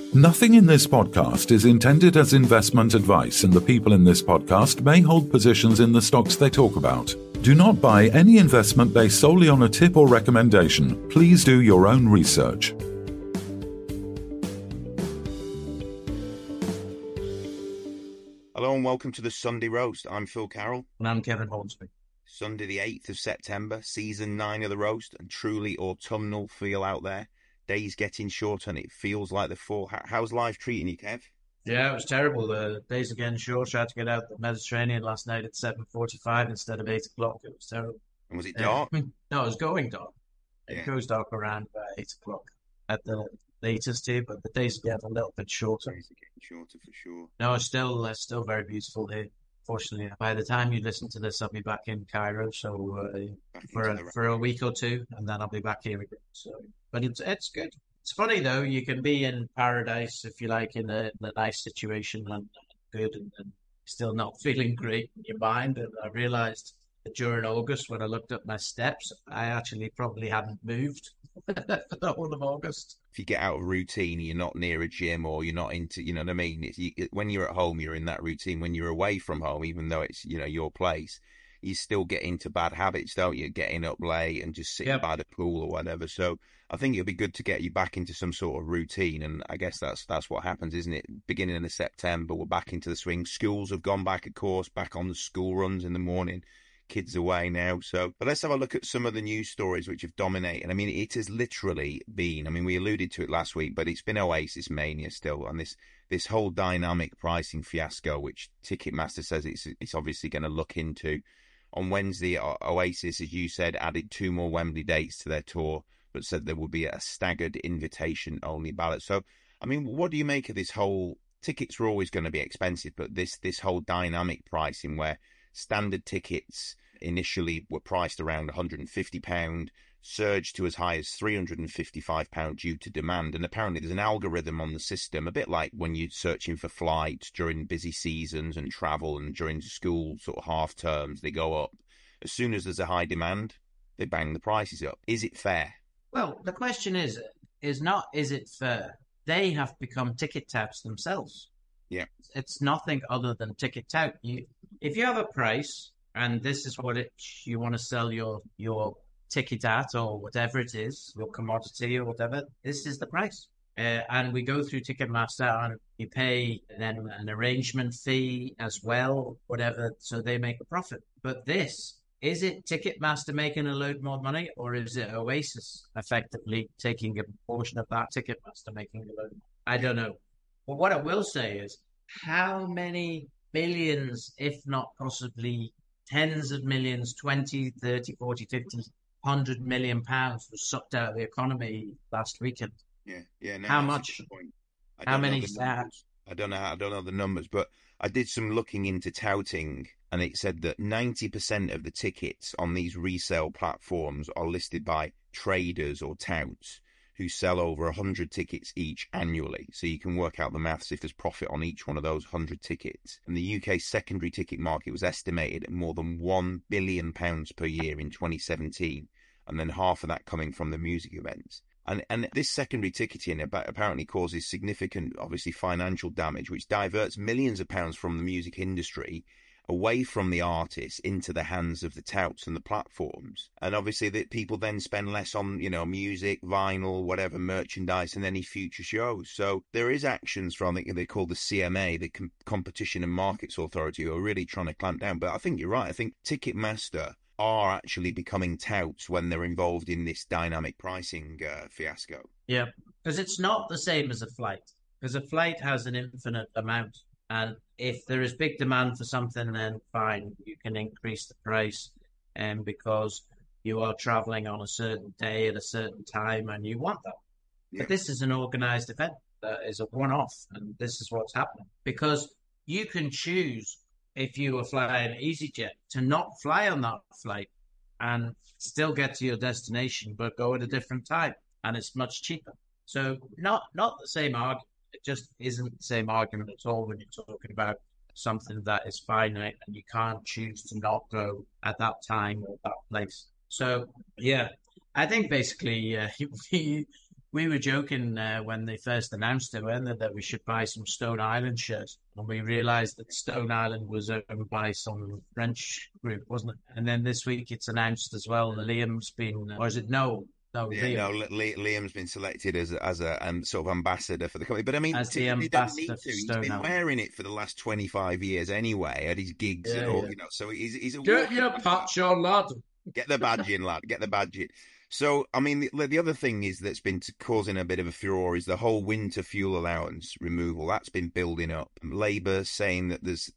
Nothing in this podcast is intended as investment advice, and the people in this podcast may hold positions in the stocks they talk about. Do not buy any investment based solely on a tip or recommendation. Please do your own research. Hello and welcome to the Sunday Roast. I'm Phil Carroll. And I'm Kevin Hornsby. Sunday the 8th of September, season 9 of the Roast, and truly autumnal feel out there. Days getting shorter and it feels like the fall. How's life treating you, Kev? Yeah, it was terrible. The days are getting shorter. I had to get out the Mediterranean last night at 7:45 instead of 8 o'clock. It was terrible. And was it dark? No, it was going dark. It goes dark around about 8 o'clock at the latest here, but the days are getting a little bit shorter. Days are getting shorter for sure. No, it's still very beautiful here. Fortunately, by the time you listen to this, I'll be back in Cairo, so for a week or two, and then I'll be back here again. So, but it's good. It's funny though. You can be in paradise if you like, in a nice situation and good, and still not feeling great in your mind. And I realized that during August, when I looked up my steps, I actually probably hadn't moved for the whole of August. If you get out of routine, you're not near a gym or you're not into, you know what I mean? When you're at home, you're in that routine. When you're away from home, even though it's, your place, you still get into bad habits, don't you? Getting up late and just sitting by the pool or whatever. So I think it'll be good to get you back into some sort of routine. And I guess that's what happens, isn't it? Beginning of September, we're back into the swing. Schools have gone back, of course, back on the school runs in the morning. Kids away now. But let's have a look at some of the news stories which have dominated. I mean, it has literally been, we alluded to it last week, but it's been Oasis mania still. And this whole dynamic pricing fiasco, which Ticketmaster says it's obviously going to look into. On Wednesday, Oasis, as you said, added 2 more Wembley dates to their tour, but said there will be a staggered invitation-only ballot. So, what do you make of this whole... Tickets were always going to be expensive, but this whole dynamic pricing where standard tickets initially were priced around £150, surged to as high as £355 due to demand. And apparently there's an algorithm on the system, a bit like when you're searching for flights during busy seasons and travel and during school sort of half terms, they go up. As soon as there's a high demand, they bang the prices up. Is it fair? Well, the question is it fair? They have become ticket touts themselves. Yeah. It's nothing other than ticket tout. If you have a price and this is what you want to sell your ticket at, or whatever it is, your commodity or whatever, this is the price. And we go through Ticketmaster and you pay then an arrangement fee as well, whatever, so they make a profit. But is it Ticketmaster making a load more money, or is it Oasis effectively taking a portion of that, Ticketmaster making a load more? I don't know. But what I will say is, how many billions, if not possibly tens of millions, 20, 30, 40, 50, 100 million pounds was sucked out of the economy last weekend? Yeah. No, how much? How many? I don't know the numbers, but I did some looking into touting, and it said that 90% of the tickets on these resale platforms are listed by traders or touts who sell over 100 tickets each annually. So you can work out the maths if there's profit on each one of those 100 tickets. And the UK secondary ticket market was estimated at more than £1 billion per year in 2017, and then half of that coming from the music events. And this secondary ticketing apparently causes significant, obviously, financial damage, which diverts millions of pounds from the music industry away from the artists into the hands of the touts and the platforms. And obviously that people then spend less on, music, vinyl, whatever, merchandise, and any future shows. So there is actions from, I think they call the CMA, the Competition and Markets Authority, who are really trying to clamp down. But I think you're right. I think Ticketmaster are actually becoming touts when they're involved in this dynamic pricing fiasco. Yeah, because it's not the same as a flight, because a flight has an infinite amount. And if there is big demand for something, then fine, you can increase the price, and because you are traveling on a certain day at a certain time and you want that. Yeah. But this is an organized event that is a one-off, and this is what's happening. Because you can choose, if you were flying EasyJet, to not fly on that flight and still get to your destination, but go at a different time, and it's much cheaper. So not the same argument. It just isn't the same argument at all when you're talking about something that is finite and you can't choose to not go at that time or that place. So, yeah, I think basically We were joking when they first announced it, weren't they, that we should buy some Stone Island shares. And we realised that Stone Island was owned by some French group, wasn't it? And then this week it's announced as well that Liam's been, or is it no, Yeah, no, Liam Liam's been selected as a sort of ambassador for the company. But I mean, as the they don't ambassador need for to. He's Stone been Island. wearing it for the last 25 years anyway at his gigs and all, Yeah. you know. So he's a Get your patch on, lad. Get the badge in, lad. Get the badge in. So, I mean, the other thing is that's been causing a bit of a furore is the whole winter fuel allowance removal. That's been building up. Labour saying that there's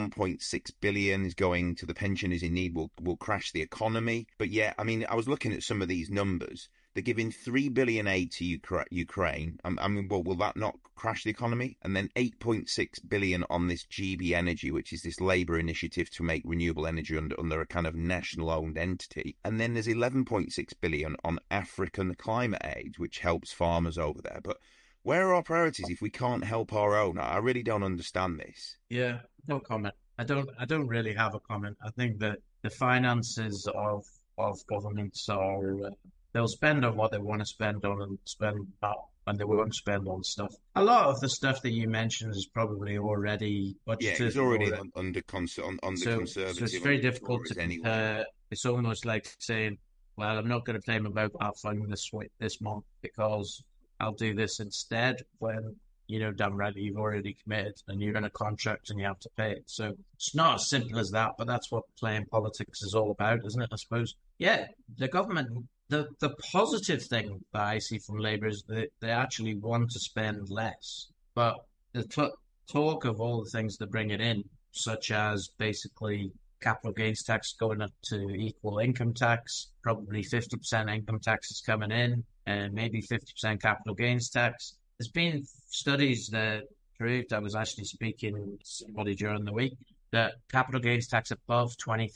1.6 billion is going to the pensioners in need will crash the economy. But yeah, I mean, I was looking at some of these numbers. They're giving 3 billion aid to Ukraine. I mean, well, will that not crash the economy? And then 8.6 billion on this GB Energy, which is this Labour initiative to make renewable energy under a kind of national-owned entity. And then there's 11.6 billion on African climate aid, which helps farmers over there. But where are our priorities if we can't help our own? I really don't understand this. Yeah, no comment. I don't really have a comment. I think that the finances of governments are they'll spend on what they want to spend on and spend not and they won't spend on stuff. A lot of the stuff that you mentioned is probably already budgeted. Yeah, it's already under conservative. So it's very difficult to compare. Anyway. It's almost like saying, well, I'm not going to pay my mobile phone this month because I'll do this instead when, you know, damn right, you've already committed and you're in a contract and you have to pay it. So it's not as simple as that, but that's what playing politics is all about, isn't it, I suppose? Yeah, the government, the positive thing that I see from Labour is that they actually want to spend less. But the talk of all the things that bring it in, such as basically capital gains tax going up to equal income tax, probably 50% income tax is coming in, and maybe 50% capital gains tax. There's been studies that proved, I was actually speaking to somebody during the week, that capital gains tax above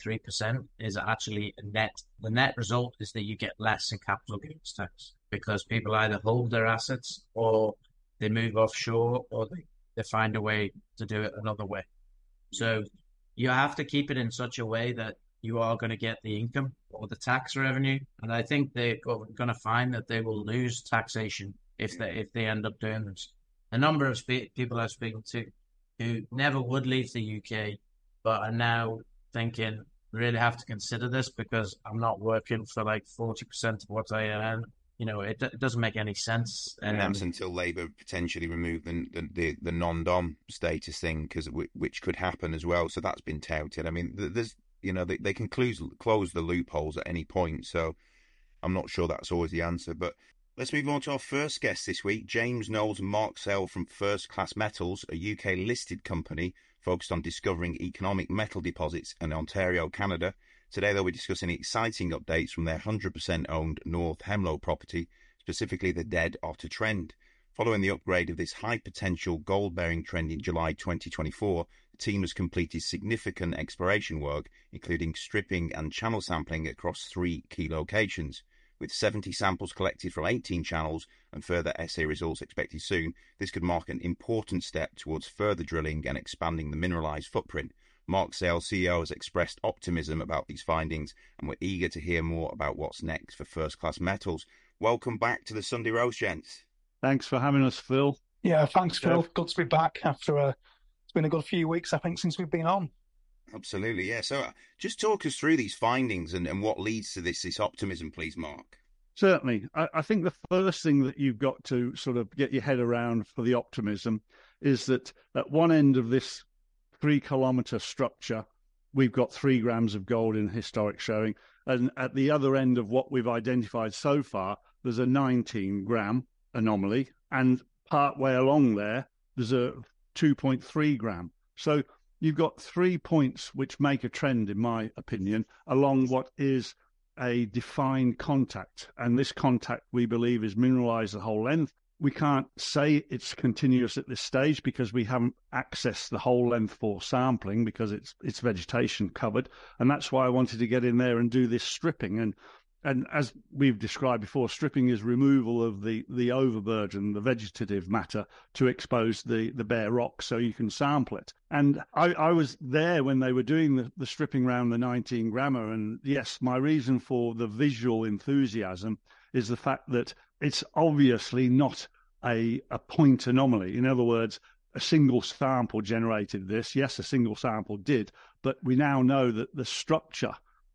23% is actually a net. The net result is that you get less in capital gains tax because people either hold their assets or they move offshore or they find a way to do it another way. So you have to keep it in such a way that you are going to get the income or the tax revenue. And I think they're going to find that they will lose taxation if they end up doing this. A number of people I've spoken to who never would leave the UK, but are now thinking, really have to consider this because I'm not working for like 40% of what I earn. You know, it doesn't make any sense. And that's until Labour potentially remove the non-dom status thing, which could happen as well. So that's been touted. I mean, there's they can close the loopholes at any point. So I'm not sure that's always the answer. But let's move on to our first guest this week, James Knowles and Mark Sale from First Class Metals, a UK-listed company focused on discovering economic metal deposits in Ontario, Canada. Today they'll be discussing exciting updates from their 100% owned North Hemlo property, specifically the Dead Otter Trend. Following the upgrade of this high-potential gold-bearing trend in July 2024, the team has completed significant exploration work, including stripping and channel sampling across 3 key locations. With 70 samples collected from 18 channels and further assay results expected soon, this could mark an important step towards further drilling and expanding the mineralised footprint. Mark Sale, CEO, has expressed optimism about these findings, and we're eager to hear more about what's next for First Class Metals. Welcome back to the Sunday Roast, gents. Thanks for having us, Phil. Yeah, thanks, Phil. Good to be back after it's been a good few weeks, I think, since we've been on. Absolutely, yeah. So just talk us through these findings and what leads to this optimism, please, Mark. Certainly. I think the first thing that you've got to sort of get your head around for the optimism is that at one end of this 3-kilometre structure, we've got 3 grams of gold in historic showing. And at the other end of what we've identified so far, there's a 19-gram anomaly. And partway along there, there's a 2.3 gram. So you've got 3 points which make a trend, in my opinion, along what is a defined contact. And this contact, we believe, is mineralized the whole length. We can't say it's continuous at this stage because we haven't accessed the whole length for sampling because it's vegetation covered. And that's why I wanted to get in there and do this stripping. And as we've described before, stripping is removal of the overburden, the vegetative matter, to expose the bare rock so you can sample it. And I was there when they were doing the stripping around the 19 grammer. And yes, my reason for the visual enthusiasm is the fact that it's obviously not a point anomaly. In other words, a single sample generated this. Yes, a single sample did, but we now know that the structure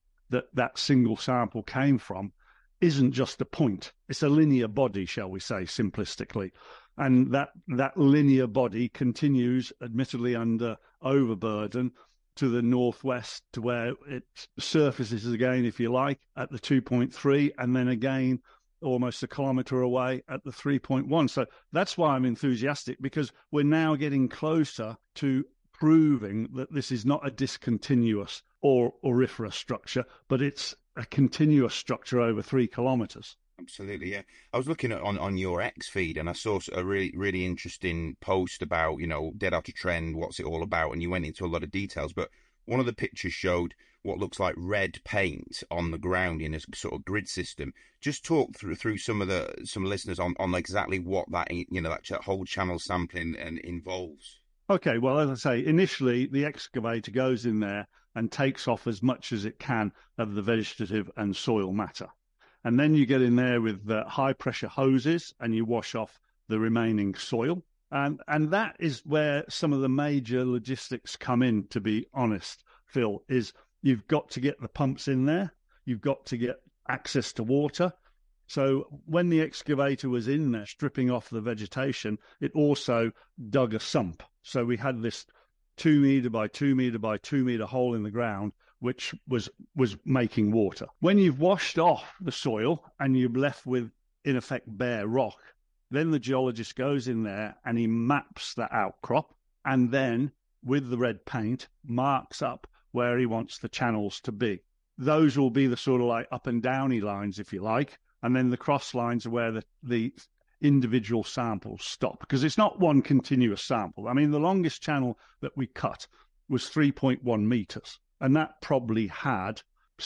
that single sample came from isn't just a point. It's a linear body, shall we say, simplistically. And that linear body continues, admittedly under overburden, to the northwest, to where it surfaces again, if you like, at the 2.3, and then again almost a kilometre away at the 3.1. So that's why I'm enthusiastic, because we're now getting closer to proving that this is not a discontinuous or auriferous structure, but it's a continuous structure over 3 kilometres. Absolutely, yeah. I was looking at on your X feed, and I saw a really interesting post about, dead outer trend, what's it all about, and you went into a lot of details. But one of the pictures showed what looks like red paint on the ground in a sort of grid system. Just talk through some listeners on exactly what that that whole channel sampling involves. Okay, well, as I say, initially the excavator goes in there and takes off as much as it can of the vegetative and soil matter. And then you get in there with high pressure hoses and you wash off the remaining soil. And that is where some of the major logistics come in, to be honest, Phil, is you've got to get the pumps in there. You've got to get access to water. So when the excavator was in there stripping off the vegetation, it also dug a sump. So we had this 2 metre by 2 metre by 2 metre hole in the ground, which was making water. When you've washed off the soil and you're left with, in effect, bare rock, then the geologist goes in there and he maps that outcrop, and then with the red paint marks up where he wants the channels to be. Those will be the sort of like up and downy lines, if you like, and then the cross lines are where the individual samples stop, because it's not one continuous sample. I mean, the longest channel that we cut was 3.1 meters, and that probably had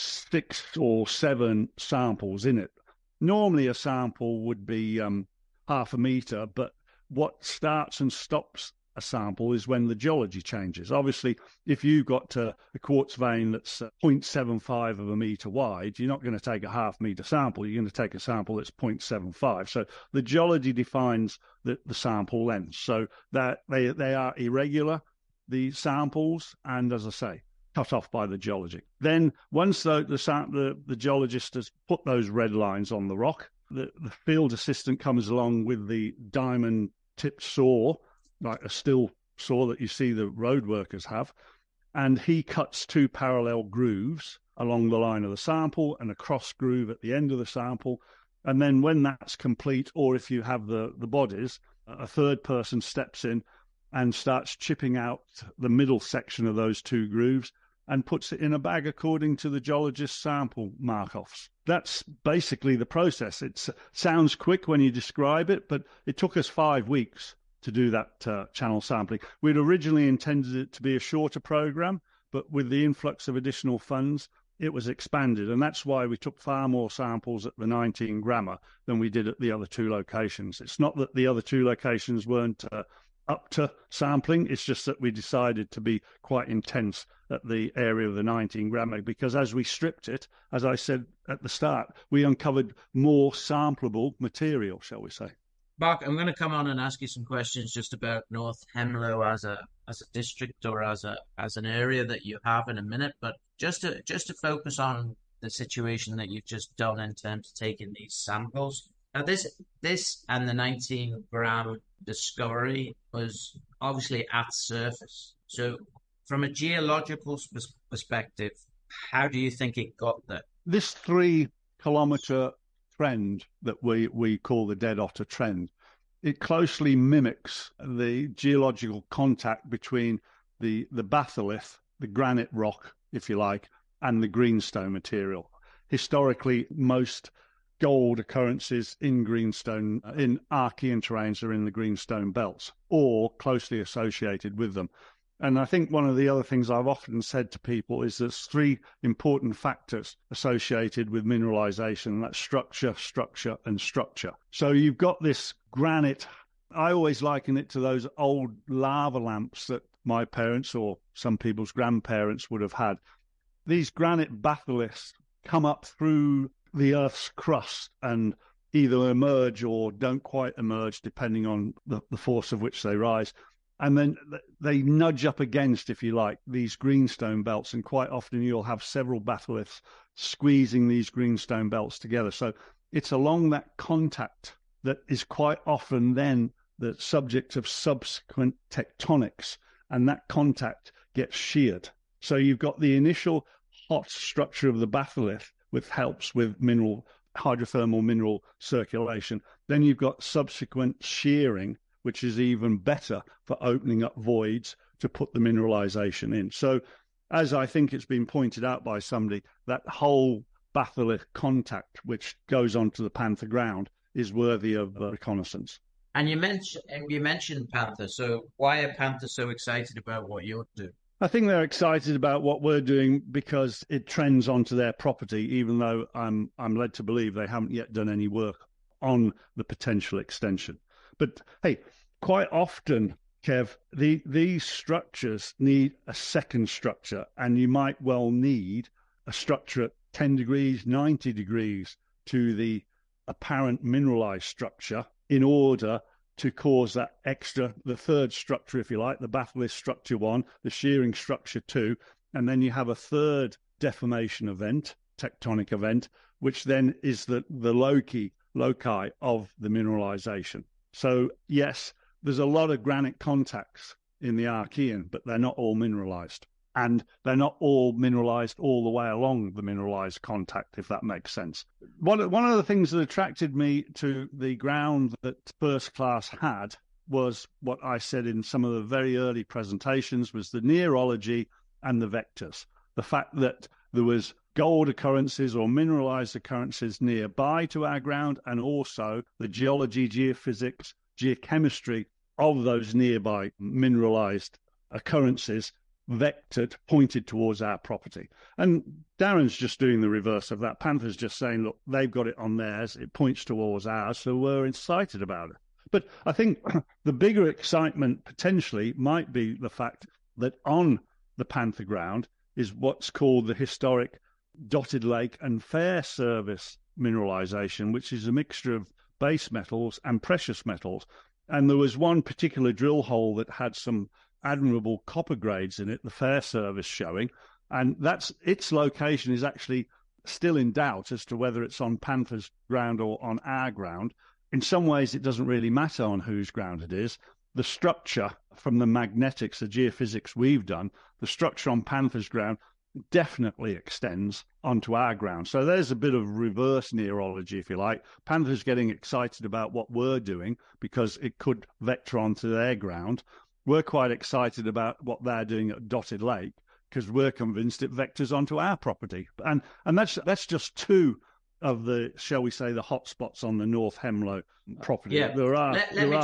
6 or 7 samples in it. Normally a sample would be half a meter, but what starts and stops a sample is when the geology changes. Obviously, if you've got a quartz vein that's 0.75 of a meter wide, you're not going to take a half meter sample. You're going to take a sample that's 0.75. So the geology defines the sample length. So that they are irregular, the samples, and as I say, cut off by the geology. Then once the geologist has put those red lines on the rock, the field assistant comes along with the diamond tipped saw, like a still saw that you see the road workers have, and he cuts 2 parallel grooves along the line of the sample and a cross groove at the end of the sample. And then when that's complete, or if you have the bodies, a third person steps in and starts chipping out the middle section of those 2 grooves and puts it in a bag according to the geologist's sample mark-offs. That's basically the process. It sounds quick when you describe it, but it took us 5 weeks to do that channel sampling. We'd originally intended it to be a shorter program, but with the influx of additional funds, it was expanded. And that's why we took far more samples at the 19 grammer than we did at the other 2 locations. It's not that the other 2 locations weren't up to sampling. It's just that we decided to be quite intense at the area of the 19 grammer, because as we stripped it, as I said at the start, we uncovered more sampleable material, shall we say. Mark, I'm going to come on and ask you some questions just about North Hemlo as a district or as an area that you have in a minute, but just to focus on the situation that you've just done in terms of taking these samples. Now, this and the 19-gram discovery was obviously at surface. So, from a geological perspective, how do you think it got there? This 3-kilometer trend that we call the Dead Otter trend, it closely mimics the geological contact between the batholith, the granite rock, if you like, and the greenstone material. Historically, most gold occurrences in greenstone, in Archean terrains, are in the greenstone belts or closely associated with them. And I think one of the other things I've often said to people is there's 3 important factors associated with mineralization, and that's structure, structure, and structure. So you've got this granite. I always liken it to those old lava lamps that my parents or some people's grandparents would have had. These granite batholiths come up through the Earth's crust and either emerge or don't quite emerge, depending on the force of which they rise. And then they nudge up against, if you like, these greenstone belts. And quite often you'll have several batholiths squeezing these greenstone belts together. So it's along that contact that is quite often then the subject of subsequent tectonics. And that contact gets sheared. So you've got the initial hot structure of the batholith, which helps with hydrothermal mineral circulation. Then you've got subsequent shearing, which is even better for opening up voids to put the mineralization in. So, as I think it's been pointed out by somebody, that whole batholith contact, which goes onto the Panther ground, is worthy of reconnaissance. And you mentioned Panther. So why are Panther so excited about what you're doing? I think they're excited about what we're doing because it trends onto their property, even though I'm led to believe they haven't yet done any work on the potential extension. But hey, quite often, Kev, these structures need a second structure, and you might well need a structure at 10 degrees, 90 degrees to the apparent mineralized structure in order to cause that extra, the third structure, if you like, the batholith structure 1, the shearing structure 2, and then you have a third deformation event, tectonic event, which then is the loci of the mineralization. So, yes, there's a lot of granite contacts in the Archean, but they're not all mineralized. And they're not all mineralized all the way along the mineralized contact, if that makes sense. One of the things that attracted me to the ground that First Class had was what I said in some of the very early presentations, was the nearology and the vectors. The fact that there was gold occurrences or mineralized occurrences nearby to our ground, and also the geology, geophysics, geochemistry of those nearby mineralized occurrences vectored, pointed towards our property. And Darren's just doing the reverse of that. Panther's just saying, look, they've got it on theirs, it points towards ours, so we're excited about it. But I think the bigger excitement potentially might be the fact that on the Panther ground is what's called the historic Dotted Lake and Fair Service mineralization, which is a mixture of base metals and precious metals. And there was one particular drill hole that had some admirable copper grades in it, the Fair Service showing, and its location is actually still in doubt as to whether it's on Panther's ground or on our ground. In some ways, it doesn't really matter on whose ground it is. The structure from the magnetics, the geophysics we've done, the structure on Panther's ground definitely extends onto our ground. So there's a bit of reverse neurology, if you like. Panther's getting excited about what we're doing because it could vector onto their ground. We're quite excited about what they're doing at Dotted Lake because we're convinced it vectors onto our property. And that's just two of the, shall we say, the hotspots on the North Hemlo property. Yeah. Let me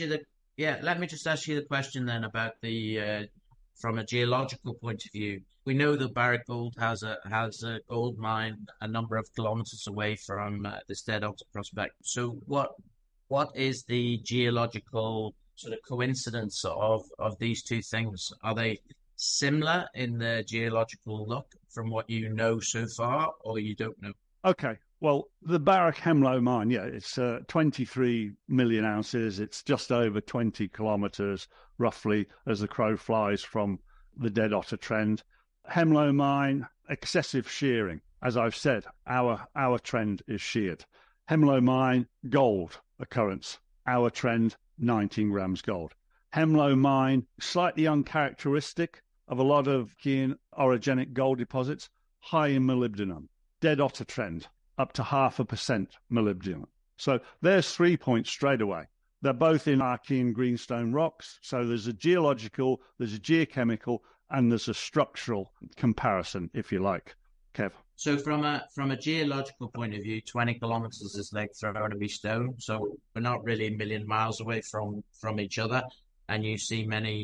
just ask you the question then about the from a geological point of view. We know that Barrick Gold has a gold mine a number of kilometers away from this Dead Otter prospect. So what is the geological sort of coincidence of these two things? Are they similar in their geological look from what you know so far, or you don't know? Okay. Well, the Barrick Hemlo mine, yeah, it's 23 million ounces. It's just over 20 kilometers, roughly, as the crow flies from the Dead Otter trend. Hemlo mine, excessive shearing. As I've said, our trend is sheared. Hemlo mine, gold occurrence. Our trend, 19 grams gold. Hemlo mine, slightly uncharacteristic of a lot of key orogenic gold deposits, high in molybdenum. Dead Otter trend, up to 0.5% molybdenum. So there's 3 points straight away. They're both in Archean greenstone rocks. So there's a geological, there's a geochemical, and there's a structural comparison, if you like, Kev. So from a geological point of view, 20 kilometers is like throwing a stone. So we're not really a million miles away from each other. And you see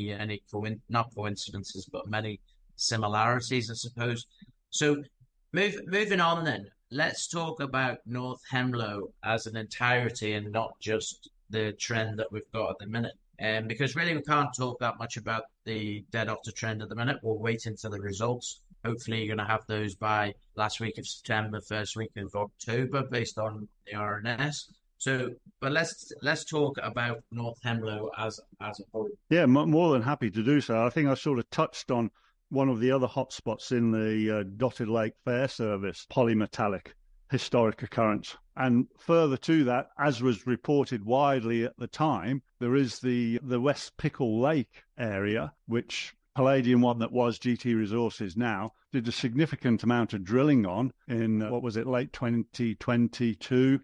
not coincidences, but many similarities, I suppose. So moving on then, let's talk about North Hemlo as an entirety and not just the trend that we've got at the minute. Because really we can't talk that much about the Dead Otter trend at the minute. We're waiting for the results. hopefully you're going to have those by last week of September, first week of October, based on the RNS. So, but let's talk about North Hemlo as a whole. Yeah, more than happy to do so. I think I sort of touched on one of the other hotspots in the Dotted Lake Fair Service, polymetallic historic occurrence. And further to that, as was reported widely at the time, there is the West Pickle Lake area, which Palladium One, that was GT Resources now, did a significant amount of drilling on in, late 2022,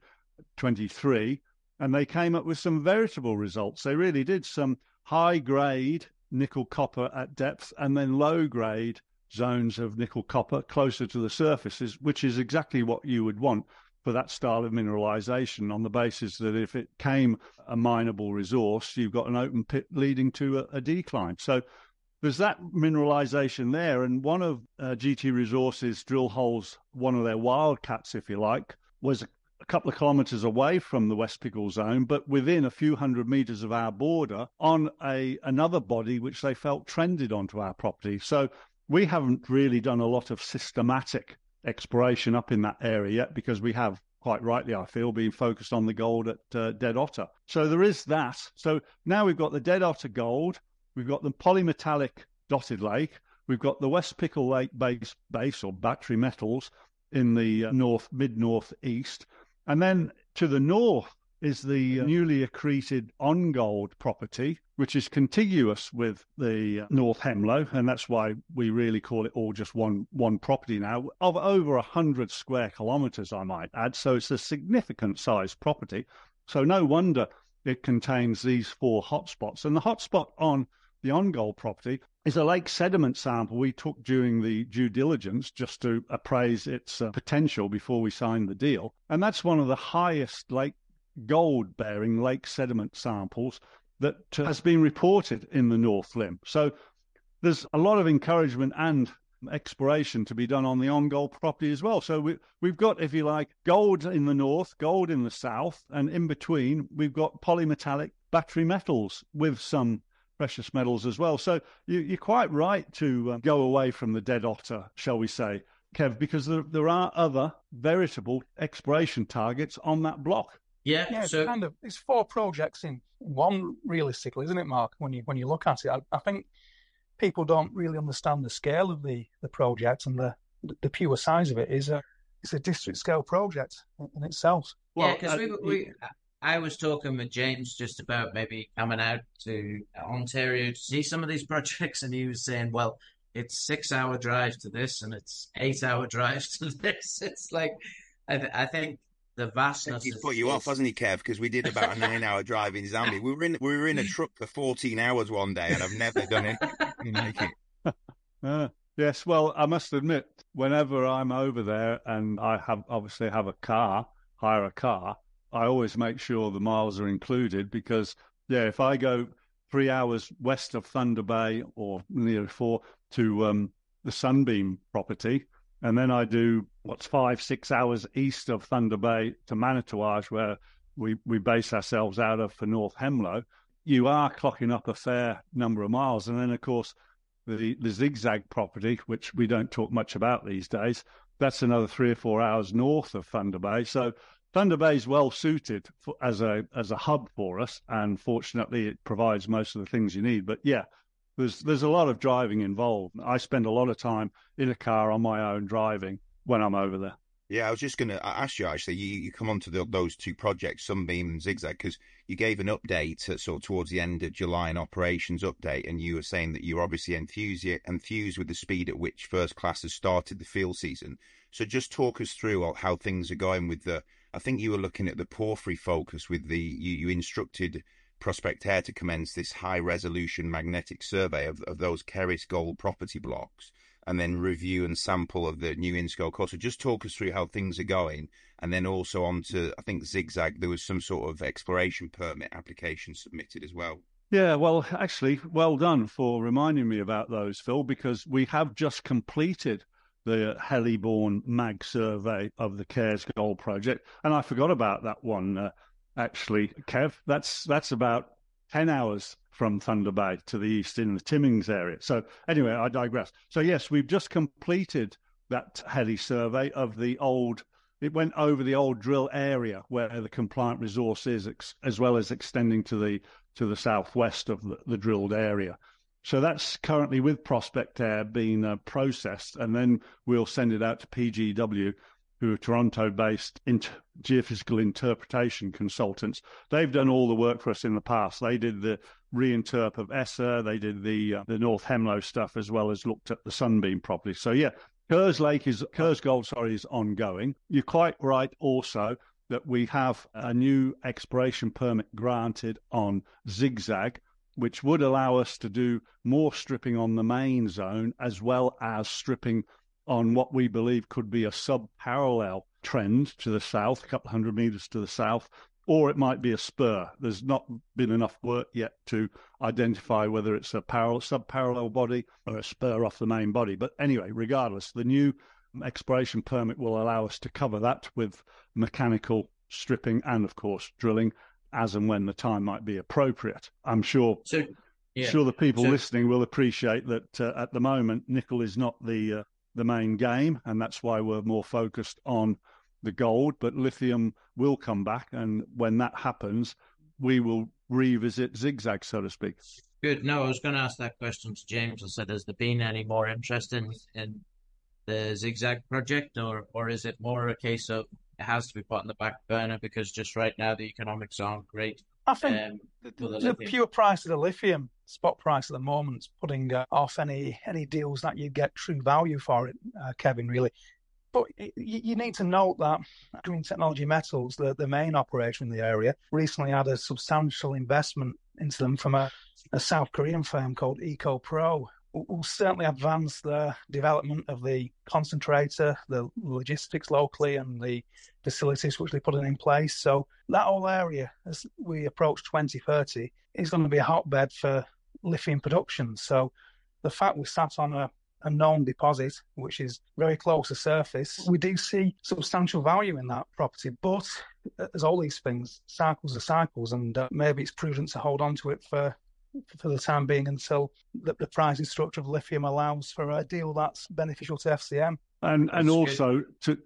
23, and they came up with some veritable results. They really did some high-grade nickel copper at depth and then low-grade zones of nickel copper closer to the surfaces, which is exactly what you would want for that style of mineralization, on the basis that if it came a mineable resource, you've got an open pit leading to a decline. So there's that mineralization there. And one of GT Resources' drill holes, one of their wildcats, if you like, was a couple of kilometers away from the West Pickle zone, but within a few hundred meters of our border on another body which they felt trended onto our property. So we haven't really done a lot of systematic exploration up in that area yet, because we have, quite rightly, I feel, been focused on the gold at Dead Otter. So there is that. So now we've got the Dead Otter gold, we've got the polymetallic Dotted Lake, we've got the West Pickle Lake base or battery metals in the mid-northeast. And then to the north is the newly accreted On-Gold property, which is contiguous with the North Hemlo, and that's why we really call it all just one property now, of over 100 square kilometres, I might add. So it's a significant sized property. So no wonder it contains these four hotspots. And the hotspot on the On-Gold property is a lake sediment sample we took during the due diligence just to appraise its potential before we signed the deal. And that's one of the highest gold-bearing lake sediment samples that has been reported in the North Limb. So there's a lot of encouragement and exploration to be done on the On-Gold property as well. So we've got, if you like, gold in the north, gold in the south, and in between we've got polymetallic battery metals with some precious metals as well. So you're quite right to go away from the Dead Otter, shall we say, Kev, because there are other veritable exploration targets on that block. Yeah, so it's four projects in one, realistically, isn't it, Mark? When you look at it, I think people don't really understand the scale of the project, and the pure size of it is it's a district scale project in itself. Yeah, because I was talking with James just about maybe coming out to Ontario to see some of these projects, and he was saying, well, it's 6-hour drive to this and it's 8-hour drive to this. It's like, I think the vastness. He's put you off, hasn't he, Kev? Because we did about a 9-hour drive in Zambia. We were in a truck for 14 hours one day, and I've never done it. You make it. Yes, well, I must admit, whenever I'm over there and I obviously hire a car, I always make sure the miles are included, because, if I go 3 hours west of Thunder Bay or near 4 to the Sunbeam property, and then I do 5-6 hours east of Thunder Bay to Manitouwadge, where we base ourselves out of for North Hemlo, you are clocking up a fair number of miles. And then, of course, the Zigzag property, which we don't talk much about these days, that's another 3 or 4 hours north of Thunder Bay. So Thunder Bay is well suited as a hub for us, and fortunately it provides most of the things you need. But there's a lot of driving involved. I spend a lot of time in a car on my own driving when I'm over there. Yeah, I was just going to ask you, actually, you come on to those two projects, Sunbeam and Zigzag, because you gave an update sort of towards the end of July, an operations update, and you were saying that you're obviously enthused with the speed at which First Class has started the field season. So just talk us through how things are going with I think you were looking at the porphyry focus with you instructed Prospectair to commence this high-resolution magnetic survey of those Keris gold property blocks, and then review and sample of the new in-scope core. So just talk us through how things are going, and then also on to, I think, Zigzag, there was some sort of exploration permit application submitted as well. Yeah, well, actually, well done for reminding me about those, Phil, because we have just completed the Heliborn mag survey of the Cares Gold project, and I forgot about that one, actually, Kev. That's about 10 hours from Thunder Bay to the east in the Timmins area. So anyway, I digress. So yes, we've just completed that heli survey of the old. It went over the old drill area where the compliant resource is, as well as extending to the southwest of the drilled area. So that's currently with Prospect Air being processed, and then we'll send it out to PGW, who are Toronto-based geophysical interpretation consultants. They've done all the work for us in the past. They did the reinterp of ESSA, they did the North Hemlo stuff, as well as looked at the Sunbeam properly. So yeah, Kerrs Gold is ongoing. You're quite right also that we have a new exploration permit granted on Zigzag, which would allow us to do more stripping on the main zone, as well as stripping on what we believe could be a sub-parallel trend to the south, a couple of 100 meters to the south, or it might be a spur. There's not been enough work yet to identify whether it's a sub-parallel body or a spur off the main body. But anyway, regardless, the new exploration permit will allow us to cover that with mechanical stripping and, of course, drilling as and when the time might be appropriate. I'm sure the people listening will appreciate that at the moment, nickel is not the main game, and that's why we're more focused on the gold, but lithium will come back, and when that happens, we will revisit Zigzag, so to speak. Good. No, I was going to ask that question to James. I said, has there been any more interest in the Zigzag project, or is it more a case of it has to be put on the back burner because just right now the economics aren't great? I think the pure price of the lithium, spot price at the moment, putting off any deals that you get true value for it, Kevin, really. But you need to note that Green Technology Metals, the main operation in the area, recently had a substantial investment into them from a South Korean firm called EcoPro, who certainly advanced the development of the concentrator, the logistics locally, and the facilities which they put in place. So that whole area, as we approach 2030, is going to be a hotbed for lithium production. So the fact we sat on a known deposit, which is very close to surface, we do see substantial value in that property. But as all these things, cycles are cycles, and maybe it's prudent to hold on to it for the time being until the pricing structure of lithium allows for a deal that's beneficial to FCM. And also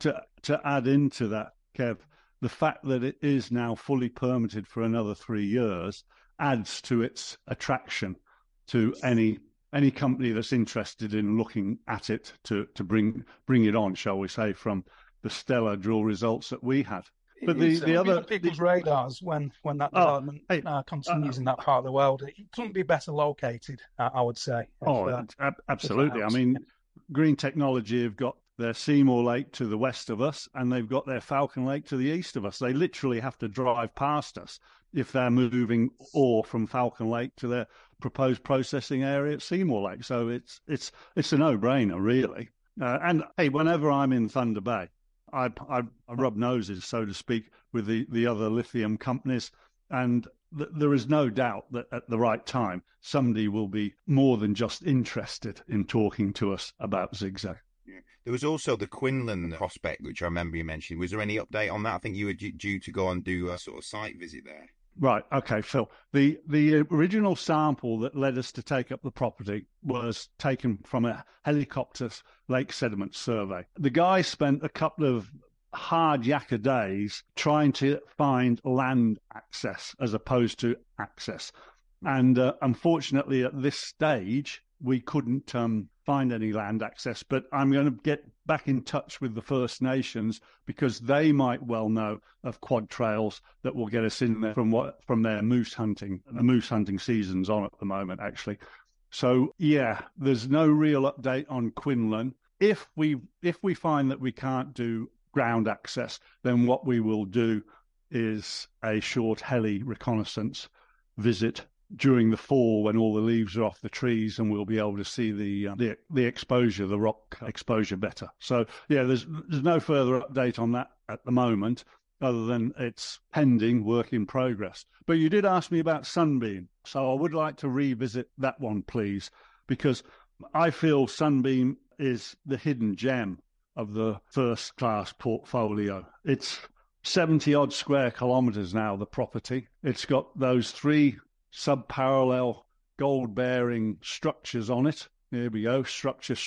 to add into that, Kev, the fact that it is now fully permitted for another 3 years adds to its attraction to any company that's interested in looking at it to bring it on, shall we say, from the stellar drill results that we had. But the other people's radars when that development continues in that part of the world, it couldn't be better located, I would say. Absolutely. I mean, Green Technology have got their Seymour Lake to the west of us, and they've got their Falcon Lake to the east of us. They literally have to drive past us if they're moving ore from Falcon Lake to their proposed processing area at Seymour Lake. So it's a no-brainer, really. And hey, whenever I'm in Thunder Bay, I rub noses, so to speak, with the other lithium companies, and there is no doubt that at the right time, somebody will be more than just interested in talking to us about Zigzag. Yeah. There was also the Quinlan prospect, which I remember you mentioning. Was there any update on that? I think you were due to go and do a sort of site visit there. Right. Okay, Phil. The original sample that led us to take up the property was taken from a helicopter lake sediment survey. The guy spent a couple of hard yakka days trying to find land access as opposed to access. And unfortunately, at this stage, we couldn't find any land access. But I'm going to get back in touch with the First Nations because they might well know of quad trails that will get us in there from their moose hunting. The moose hunting season's on at the moment, actually. So yeah, there's no real update on Quinlan. If we find that we can't do ground access, then what we will do is a short heli reconnaissance visit during the fall when all the leaves are off the trees, and we'll be able to see the exposure, the rock exposure better. So yeah, there's no further update on that at the moment, other than it's pending, work in progress. But you did ask me about Sunbeam, so I would like to revisit that one, please, because I feel Sunbeam is the hidden gem of the first-class portfolio. It's 70-odd square kilometres now, the property. It's got those 3 sub-parallel gold-bearing structures on it. Here we go, structure.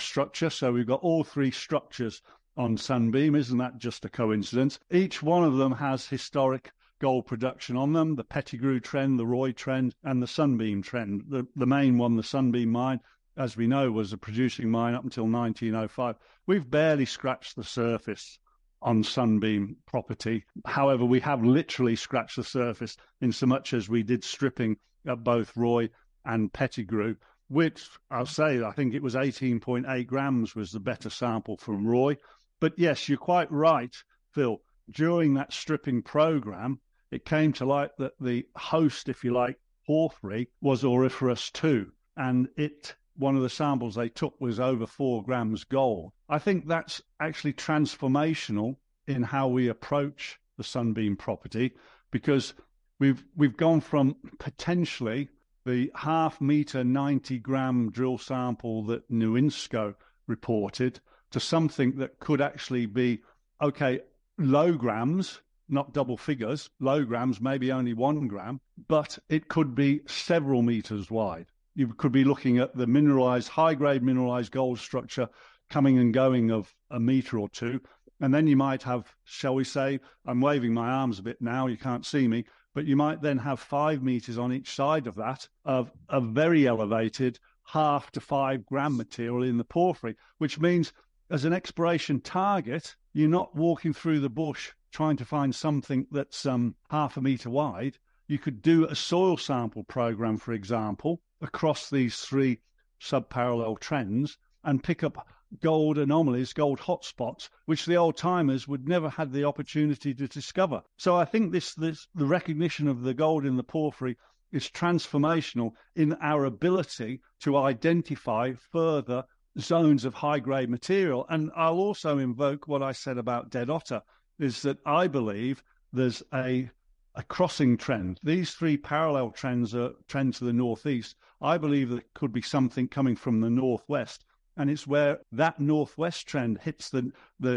So we've got all three structures on Sunbeam. Isn't that just a coincidence? Each one of them has historic gold production on them, the Pettigrew trend, the Roy trend, and the Sunbeam trend. The main one, the Sunbeam mine, as we know, was a producing mine up until 1905. We've barely scratched the surface on Sunbeam property. However, we have literally scratched the surface in so much as we did stripping at both Roy and Pettigrew, which I'll say, I think it was 18.8 grams was the better sample from Roy. But yes, you're quite right, Phil. During that stripping program, it came to light that the host, if you like, porphyry was auriferous too. And one of the samples they took was over 4 grams gold. I think that's actually transformational in how we approach the Sunbeam property, because we've gone from potentially the half-metre 90-gram drill sample that Newinsko reported to something that could actually be, okay, low grams, not double figures, low grams, maybe only 1 gram, but it could be several meters wide. You could be looking at the mineralized, high-grade mineralized gold structure coming and going of a meter or two. And then you might have, shall we say, I'm waving my arms a bit now, you can't see me, but you might then have 5 meters on each side of that of a very elevated 0.5 to 5 gram material in the porphyry, which means as an exploration target, you're not walking through the bush trying to find something that's 0.5 meter wide. You could do a soil sample program, for example, across these 3 sub-parallel trends and pick up gold anomalies, gold hotspots, which the old timers would never had the opportunity to discover. So I think the recognition of the gold in the porphyry is transformational in our ability to identify further zones of high-grade material. And I'll also invoke what I said about Dead Otter, is that I believe there's a crossing trend. These 3 parallel trends are trends to the northeast. I believe there could be something coming from the northwest, and it's where that northwest trend hits the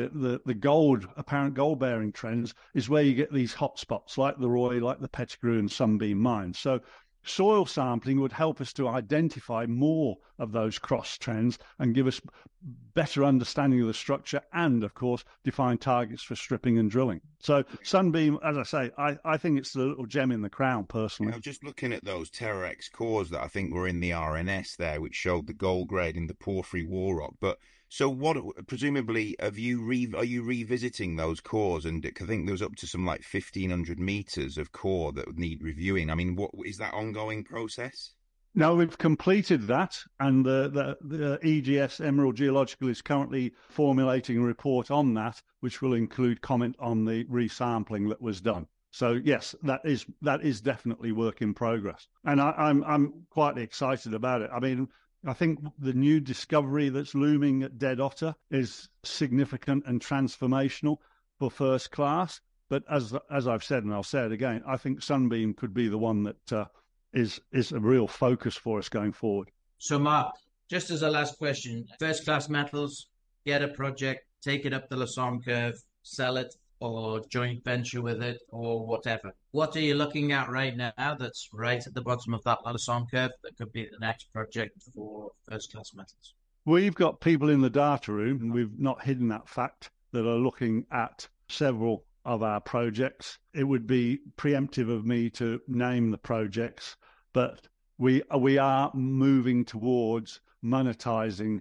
apparent gold-bearing trends is where you get these hotspots like the Roy, like the Pettigrew and Sunbeam mines. So soil sampling would help us to identify more of those cross trends and give us better understanding of the structure and, of course, define targets for stripping and drilling. So Sunbeam, as I say, I think it's the little gem in the crown, personally. I was just looking at those TerraX cores that I think were in the RNS there, which showed the gold grade in the porphyry wall rock. But so what, presumably, are you revisiting those cores? And I think there was up to some like 1,500 meters of core that would need reviewing. I mean, what is that ongoing process? No, we've completed that, and the EGS Emerald Geological is currently formulating a report on that, which will include comment on the resampling that was done. So yes, that is definitely work in progress, and I'm quite excited about it. I mean, I think the new discovery that's looming at Dead Otter is significant and transformational for first class. But as I've said, and I'll say it again, I think Sunbeam could be the one that is a real focus for us going forward. So, Mark, just as a last question, first class metals, get a project, take it up the Lassonde curve, sell it, or joint venture with it, or whatever. What are you looking at right now that's right at the bottom of that Lassonde curve that could be the next project for first class metals? We've got people in the data room, and we've not hidden that fact, that are looking at several of our projects. It would be preemptive of me to name the projects, but we are moving towards monetizing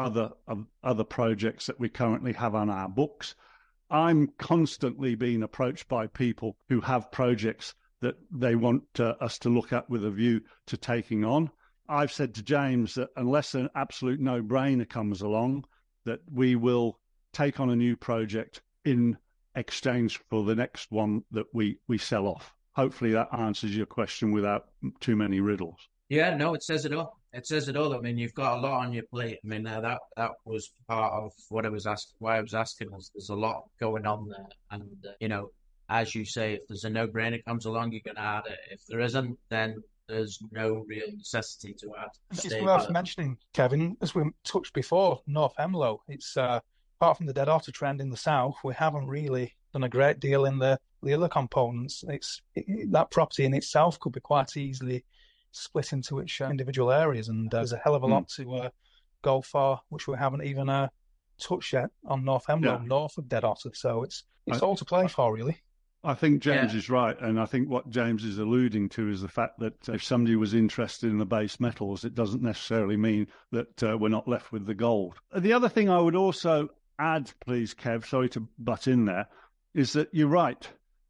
other projects that we currently have on our books. I'm constantly being approached by people who have projects that they want us to look at with a view to taking on. I've said to James that unless an absolute no-brainer comes along, that we will take on a new project in exchange for the next one that we sell off. Hopefully that answers your question without too many riddles. Yeah, no, it says it all. It says it all. I mean, you've got a lot on your plate. I mean, that was part of what I was asking. Why I was asking was there's a lot going on there, and you know, as you say, if there's a no-brainer comes along, you're going to add it. If there isn't, then there's no real necessity to add. It's worth mentioning, Kevin, as we touched before, North Hemlo. It's apart from the Dead Otter trend in the south, we haven't really done a great deal in the other components. That property in itself could be quite easily split into its individual areas, and there's a hell of a lot to go for, which we haven't even touched yet on North Hemlow, north of Dead Otter. So it's all to play for, really. I think James is right, and I think what James is alluding to is the fact that if somebody was interested in the base metals, it doesn't necessarily mean that we're not left with the gold. The other thing I would also add, please, Kev, sorry to butt in there, is that you're right.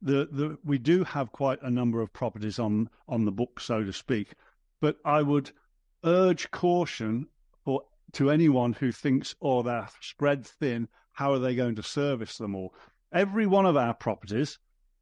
We do have quite a number of properties on the book, so to speak, but I would urge caution to anyone who thinks, they're spread thin, how are they going to service them all? Every one of our properties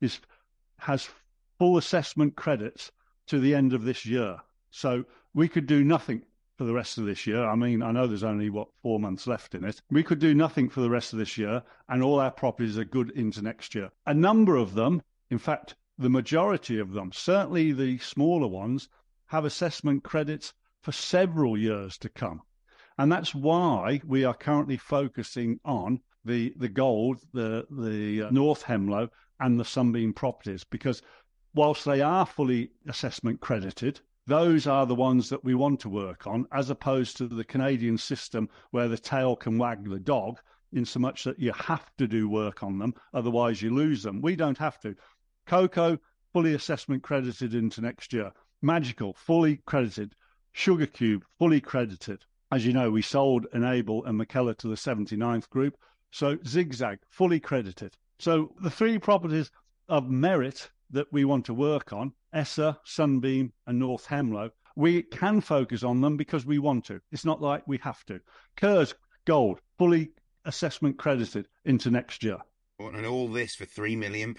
has full assessment credits to the end of this year. So we could do nothing for the rest of this year. I mean, I know there's only, 4 months left in it. We could do nothing for the rest of this year, and all our properties are good into next year. A number of them, in fact, the majority of them, certainly the smaller ones, have assessment credits for several years to come. And that's why we are currently focusing on the gold, the North Hemlow, and the Sunbeam properties, because whilst they are fully assessment credited, those are the ones that we want to work on, as opposed to the Canadian system where the tail can wag the dog, in so much that you have to do work on them, otherwise you lose them. We don't have to. Cocoa, fully assessment credited into next year. Magical, fully credited. Sugar Cube, fully credited. As you know, we sold Enable and McKellar to the 79th Group, so Zigzag, fully credited. So the three properties of merit that we want to work on, Essa, Sunbeam and North Hemlow, we can focus on them because we want to. It's not like we have to. Kerrs, gold, fully assessment credited into next year. And all this for £3 million.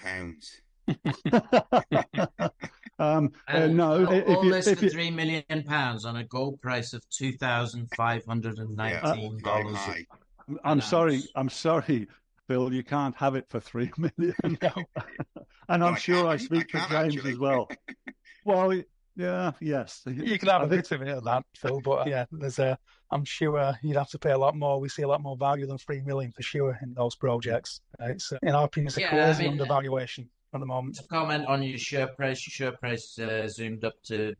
No, all this for £3 million on a gold price of $2,519. I'm sorry, Phil, you can't have it for $3 million. And I'm sure I speak for James actually as well. Well, yes. You can have a bit of it at that, Phil, but I'm sure you'd have to pay a lot more. We see a lot more value than $3 million for sure in those projects. It's, in our opinion, it's a crazy undervaluation at the moment. To comment on your share price zoomed up to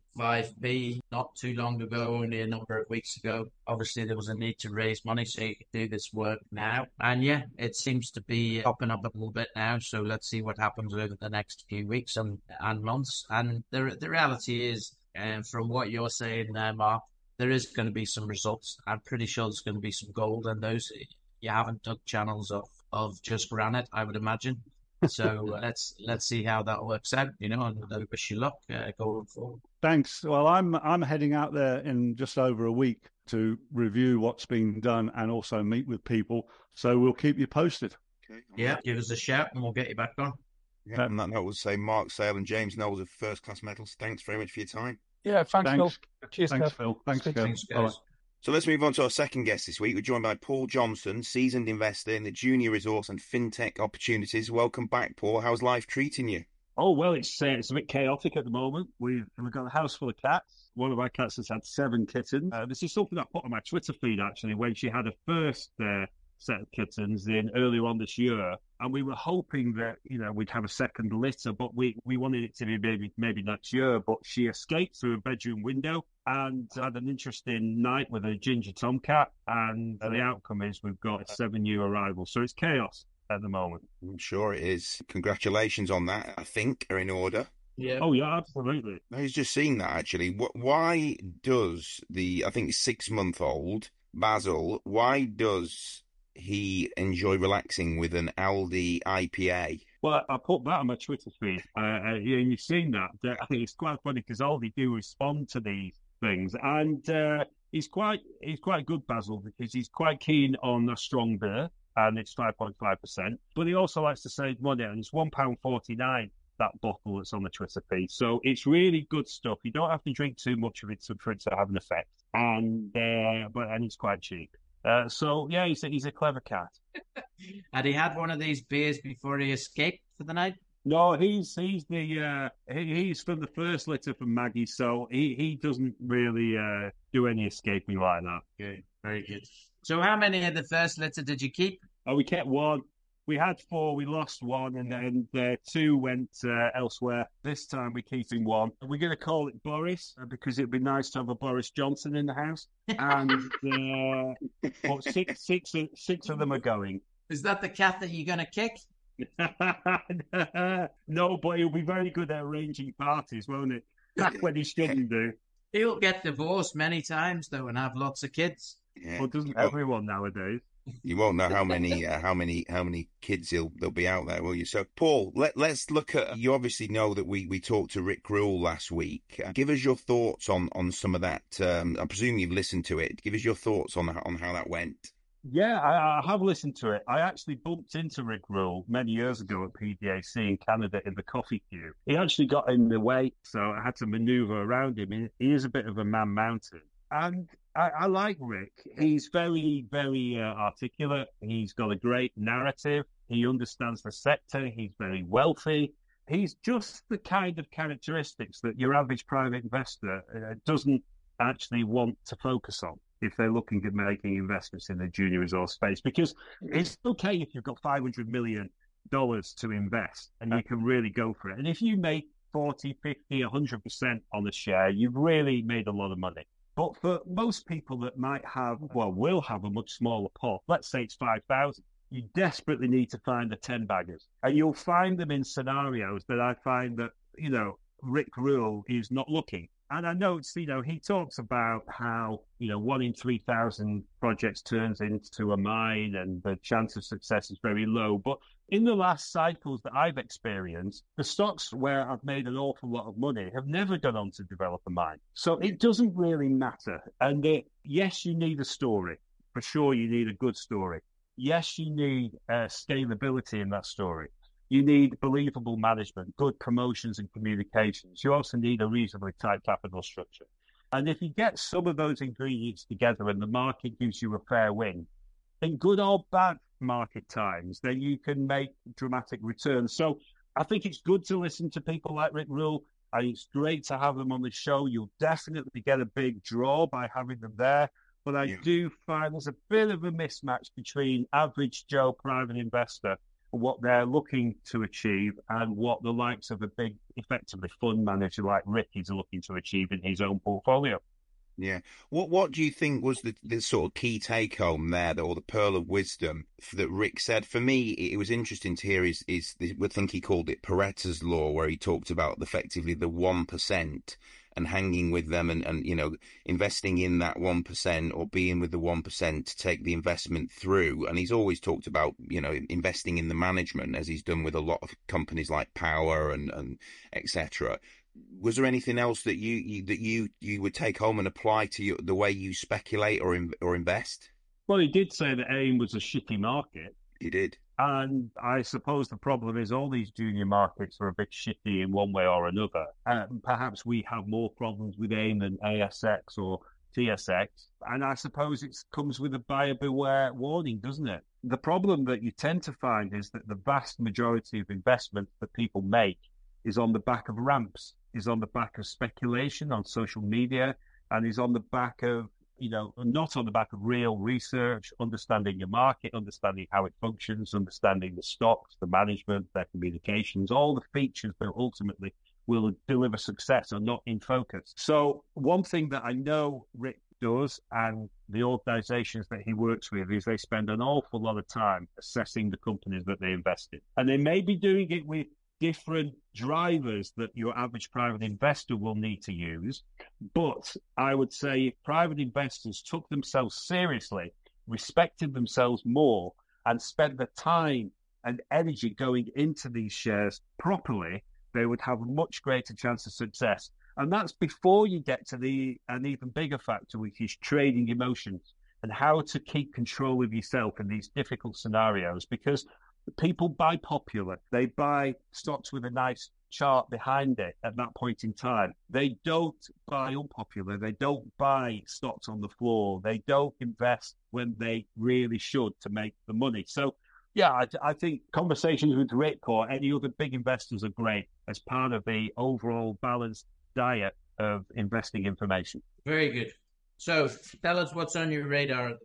5p not too long ago, only a number of weeks ago. Obviously, there was a need to raise money so you could do this work now. And it seems to be popping up a little bit now. So let's see what happens over the next few weeks and months. And the reality is, from what you're saying there, Mark, there is going to be some results. I'm pretty sure there's going to be some gold, and those you haven't dug channels of just granite, I would imagine. So let's see how that works out, and I wish you luck going forward. Thanks. Well, I'm heading out there in just over a week to review what's been done and also meet with people. So we'll keep you posted. Okay. Yeah, give us a shout and we'll get you back on. Yeah, on that note, we'll say Mark Sale and James Knowles of First Class Metals. Thanks very much for your time. Yeah, thanks. Phil. Cheers, thanks, Kev. Phil. Thanks, Thanks, Phil. guys. So let's move on to our second guest this week. We're joined by Paul Johnson, seasoned investor in the junior resource and fintech opportunities. Welcome back, Paul. How's life treating you? Oh, well, it's a bit chaotic at the moment. We've got a house full of cats. One of our cats has had 7 kittens. This is something I put on my Twitter feed, actually, when she had her first set of kittens in earlier on this year. And we were hoping that, we'd have a second litter, but we wanted it to be maybe next year. But she escaped through a bedroom window and had an interesting night with a ginger tomcat. And the outcome is we've got a 7-year arrival. So it's chaos at the moment. I'm sure it is. Congratulations on that, I think, are in order. Yeah. Oh, yeah, absolutely. I was just seeing that, actually. Why does I think 6-month-old Basil, why does he enjoy relaxing with an Aldi IPA? Well, I put that on my Twitter feed, and you've seen that. I think it's quite funny because Aldi do respond to these things, and he's quite good, Basil, because he's quite keen on a strong beer, and it's 5.5%. But he also likes to save money, and it's £1.49 that bottle that's on the Twitter feed. So it's really good stuff. You don't have to drink too much of it for it to have an effect, and it's quite cheap. So yeah, he's a clever cat. Had he had one of these beers before he escaped for the night? No, he's from the first litter from Maggie, so he doesn't really do any escaping like that. Good, very good. So how many of the first litter did you keep? Oh, we kept one. We had 4, we lost 1, and then 2 went elsewhere. This time we're keeping 1. We're going to call it Boris because it'd be nice to have a Boris Johnson in the house. And but six of them are going. Is that the cat that you're going to kick? No, but he'll be very good at arranging parties, won't it? That's what he shouldn't do. He'll get divorced many times, though, and have lots of kids. Yeah. Well, doesn't everyone nowadays? You won't know how many kids there'll be out there, will you? So, Paul, let's look at. You obviously know that we talked to Rick Rule last week. Give us your thoughts on some of that. I presume you've listened to it. Give us your thoughts on how that went. Yeah, I have listened to it. I actually bumped into Rick Rule many years ago at PDAC in Canada in the coffee queue. He actually got in the way, so I had to maneuver around him. He is a bit of a man-mountain. And I like Rick. He's very, very articulate. He's got a great narrative. He understands the sector. He's very wealthy. He's just the kind of characteristics that your average private investor doesn't actually want to focus on if they're looking at making investments in the junior resource space. Because it's okay if you've got $500 million to invest and you can really go for it. And if you make 40, 50, 100% on a share, you've really made a lot of money. But for most people that will have a much smaller pot, let's say it's 5,000, you desperately need to find the 10 baggers. And you'll find them in scenarios that I find that, Rick Rule is not looking. And I know, he talks about how, 1 in 3,000 projects turns into a mine and the chance of success is very low. But in the last cycles that I've experienced, the stocks where I've made an awful lot of money have never gone on to develop a mine. So it doesn't really matter. And yes, you need a story. For sure, you need a good story. Yes, you need scalability in that story. You need believable management, good promotions and communications. You also need a reasonably tight capital structure. And if you get some of those ingredients together and the market gives you a fair win, in good or bad market times, then you can make dramatic returns. So I think it's good to listen to people like Rick Rule. And it's great to have them on the show. You'll definitely get a big draw by having them there. But I do find there's a bit of a mismatch between average Joe private investor, what they're looking to achieve, and what the likes of a big, effectively fund manager like Rick is looking to achieve in his own portfolio. Yeah. What do you think was the sort of key take home there, or the pearl of wisdom that Rick said? For me, it was interesting to hear I think he called it Pareto's Law, where he talked about effectively the 1% and hanging with them and investing in that 1% or being with the 1% to take the investment through. And he's always talked about, investing in the management, as he's done with a lot of companies like Power and etc. Was there anything else that you would take home and apply to the way you speculate or invest? Well, he did say that AIM was a shitty market. He did. And I suppose the problem is all these junior markets are a bit shitty in one way or another. Perhaps we have more problems with AIM than ASX or TSX. And I suppose it comes with a buyer beware warning, doesn't it? The problem that you tend to find is that the vast majority of investments that people make is on the back of ramps, is on the back of speculation on social media, and is on the back of, not on the back of real research, understanding your market, understanding how it functions, understanding the stocks, the management, their communications, all the features that ultimately will deliver success are not in focus. So one thing that I know Rick does, and the organizations that he works with, is they spend an awful lot of time assessing the companies that they invest in. And they may be doing it with different drivers that your average private investor will need to use. But I would say if private investors took themselves seriously, respected themselves more, and spent the time and energy going into these shares properly, they would have a much greater chance of success. And that's before you get to an even bigger factor, which is trading emotions and how to keep control of yourself in these difficult scenarios. Because people buy popular. They buy stocks with a nice chart behind it at that point in time. They don't buy unpopular. They don't buy stocks on the floor. They don't invest when they really should to make the money. So, yeah, I think conversations with Rick or any other big investors are great as part of the overall balanced diet of investing information. Very good. So tell us what's on your radar at the minute.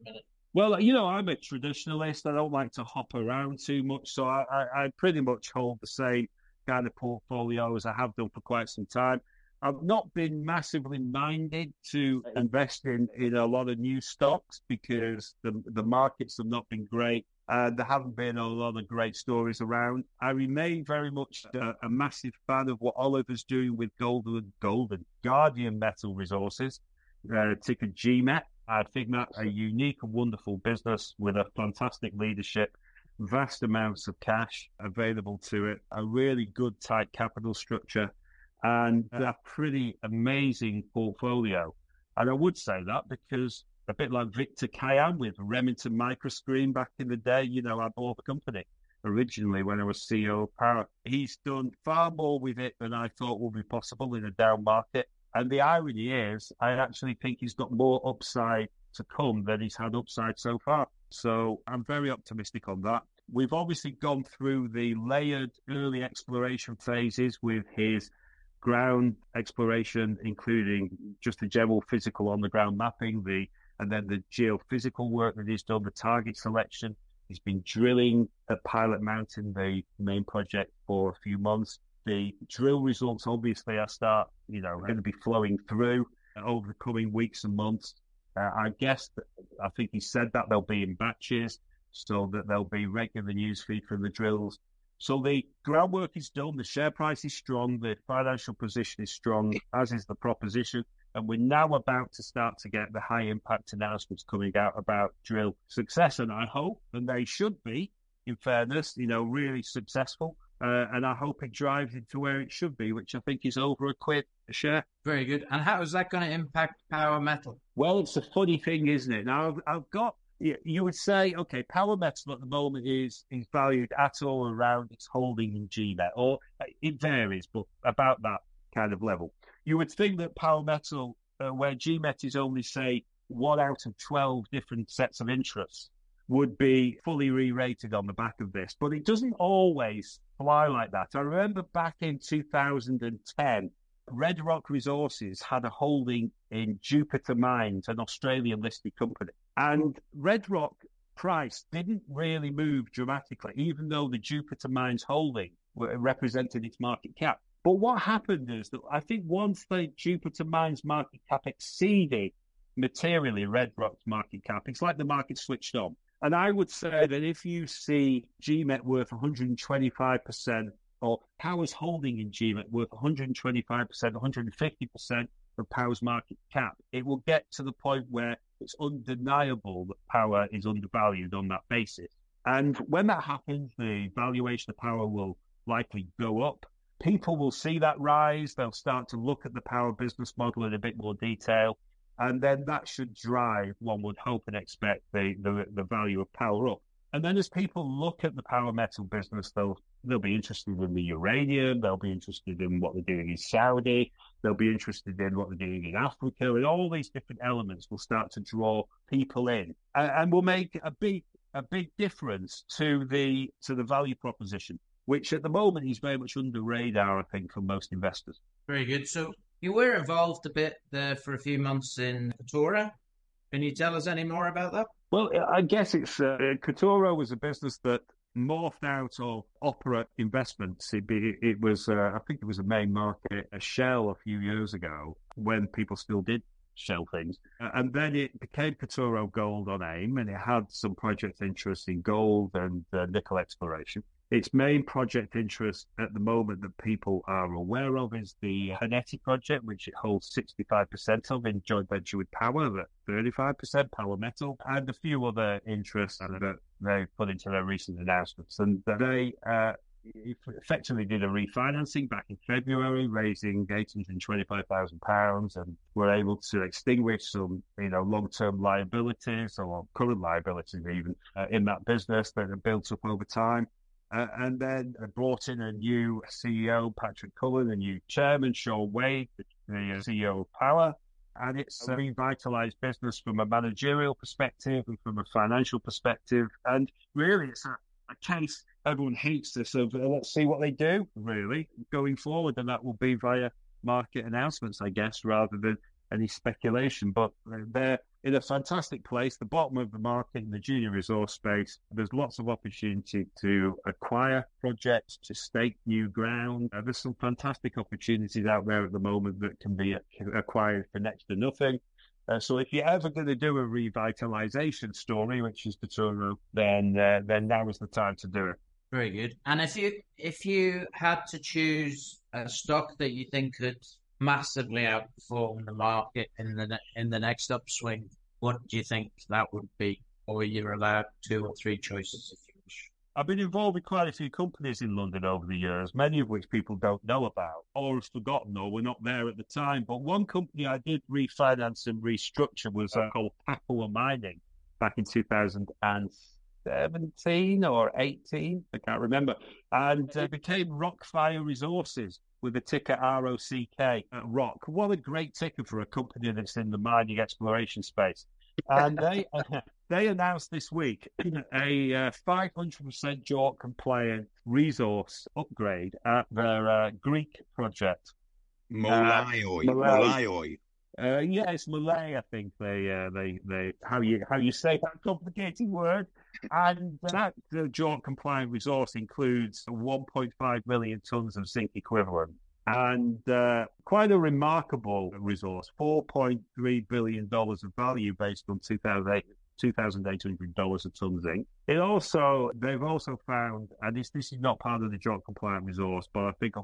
Well, I'm a traditionalist. I don't like to hop around too much. So I pretty much hold the same kind of portfolio as I have done for quite some time. I've not been massively minded to invest in a lot of new stocks because the markets have not been great. There haven't been a lot of great stories around. I remain very much a massive fan of what Oliver's doing with Golden Guardian Metal Resources, ticker GMET. I think that's a unique and wonderful business with a fantastic leadership, vast amounts of cash available to it, a really good tight capital structure, and a pretty amazing portfolio. And I would say that because a bit like Victor Kayan with Remington Microscreen back in the day, I bought the company originally when I was CEO of Power. He's done far more with it than I thought would be possible in a down market. And the irony is, I actually think he's got more upside to come than he's had upside so far. So I'm very optimistic on that. We've obviously gone through the layered early exploration phases with his ground exploration, including just the general physical on-the-ground mapping, and then the geophysical work that he's done, the target selection. He's been drilling at Pilot Mountain, the main project, for a few months. The drill results obviously are going to be flowing through over the coming weeks and months. I think he said that they'll be in batches, so that there'll be regular news feed from the drills. So the groundwork is done, the share price is strong, the financial position is strong, as is the proposition. And we're now about to start to get the high impact announcements coming out about drill success. And I hope, and they should be, in fairness, really successful. And I hope it drives it to where it should be, which I think is over £1 a share. Very good. And how is that going to impact Power Metal? Well, it's a funny thing, isn't it? Now, I've got, you would say, okay, Power Metal at the moment is valued at or around its holding in GMET, or it varies, but about that kind of level. You would think that Power Metal, where GMET is only, say, 1 out of 12 different sets of interests, would be fully re-rated on the back of this. But it doesn't always fly like that. I remember back in 2010, Red Rock Resources had a holding in Jupiter Mines, an Australian listed company. And Red Rock price didn't really move dramatically, even though the Jupiter Mines holding represented its market cap. But what happened is that I think once the Jupiter Mines market cap exceeded materially Red Rock's market cap, it's like the market switched on. And I would say that if you see GMET worth 125%, or Power's holding in GMET worth 125%, 150% of Power's market cap, it will get to the point where it's undeniable that Power is undervalued on that basis. And when that happens, the valuation of Power will likely go up. People will see that rise. They'll start to look at the Power business model in a bit more detail. And then that should drive, one would hope and expect, the value of Power up. And then as people look at the Power Metal business, they'll be interested in the uranium, they'll be interested in what they're doing in Saudi, they'll be interested in what they're doing in Africa, and all these different elements will start to draw people in and will make a big difference to the value proposition, which at the moment is very much under radar, I think, for most investors. Very good. So you were involved a bit there for a few months in Katora. Can you tell us any more about that? Well, I guess it's Katora was a business that morphed out of Opera Investments. It was, I think it was a main market, a shell a few years ago when people still did shell things. And then it became Katora Gold on AIM, and it had some project interest in gold and nickel exploration. Its main project interest at the moment that people are aware of is the Haneti project, which it holds 65% of in joint venture with Power, 35% Power Metal, and a few other interests that they put into their recent announcements. And they effectively did a refinancing back in February, raising £825,000, and were able to extinguish some, long-term liabilities or current liabilities even in that business that have built up over time. And then brought in a new CEO, Patrick Cullen, a new chairman, Sean Wade, the CEO of Power. And it's a revitalized business from a managerial perspective and from a financial perspective. And really, it's a case, everyone hates this, of let's see what they do, really, going forward. And that will be via market announcements, I guess, rather than any speculation, but they're in a fantastic place, the bottom of the market in the junior resource space. There's lots of opportunity to acquire projects, to stake new ground. There's some fantastic opportunities out there at the moment that can be acquired for next to nothing. So if you're ever going to do a revitalization story, which is Puturo, then now is the time to do it. Very good. And if you had to choose a stock that you think could massively outperform the market in the next upswing, what do you think that would be? Or you're allowed 2 or 3 choices if you wish. I've been involved with quite a few companies in London over the years, many of which people don't know about or have forgotten or were not there at the time. But one company I did refinance and restructure was called Papua Mining back in 2017 or 18, I can't remember. And it became Rockfire Resources with the ticker ROCK, Rock. What a great ticker for a company that's in the mining exploration space. And they announced this week a 500% JORC compliant resource upgrade at their Greek project. Molayoi. Yeah, it's Malay, I think. They how you say that complicated word. And that JORC compliant resource includes 1.5 million tons of zinc equivalent. And quite a remarkable resource, $4.3 billion of value based on $2,800 a ton zinc. They've also found, and this is not part of the JORC compliant resource, but I think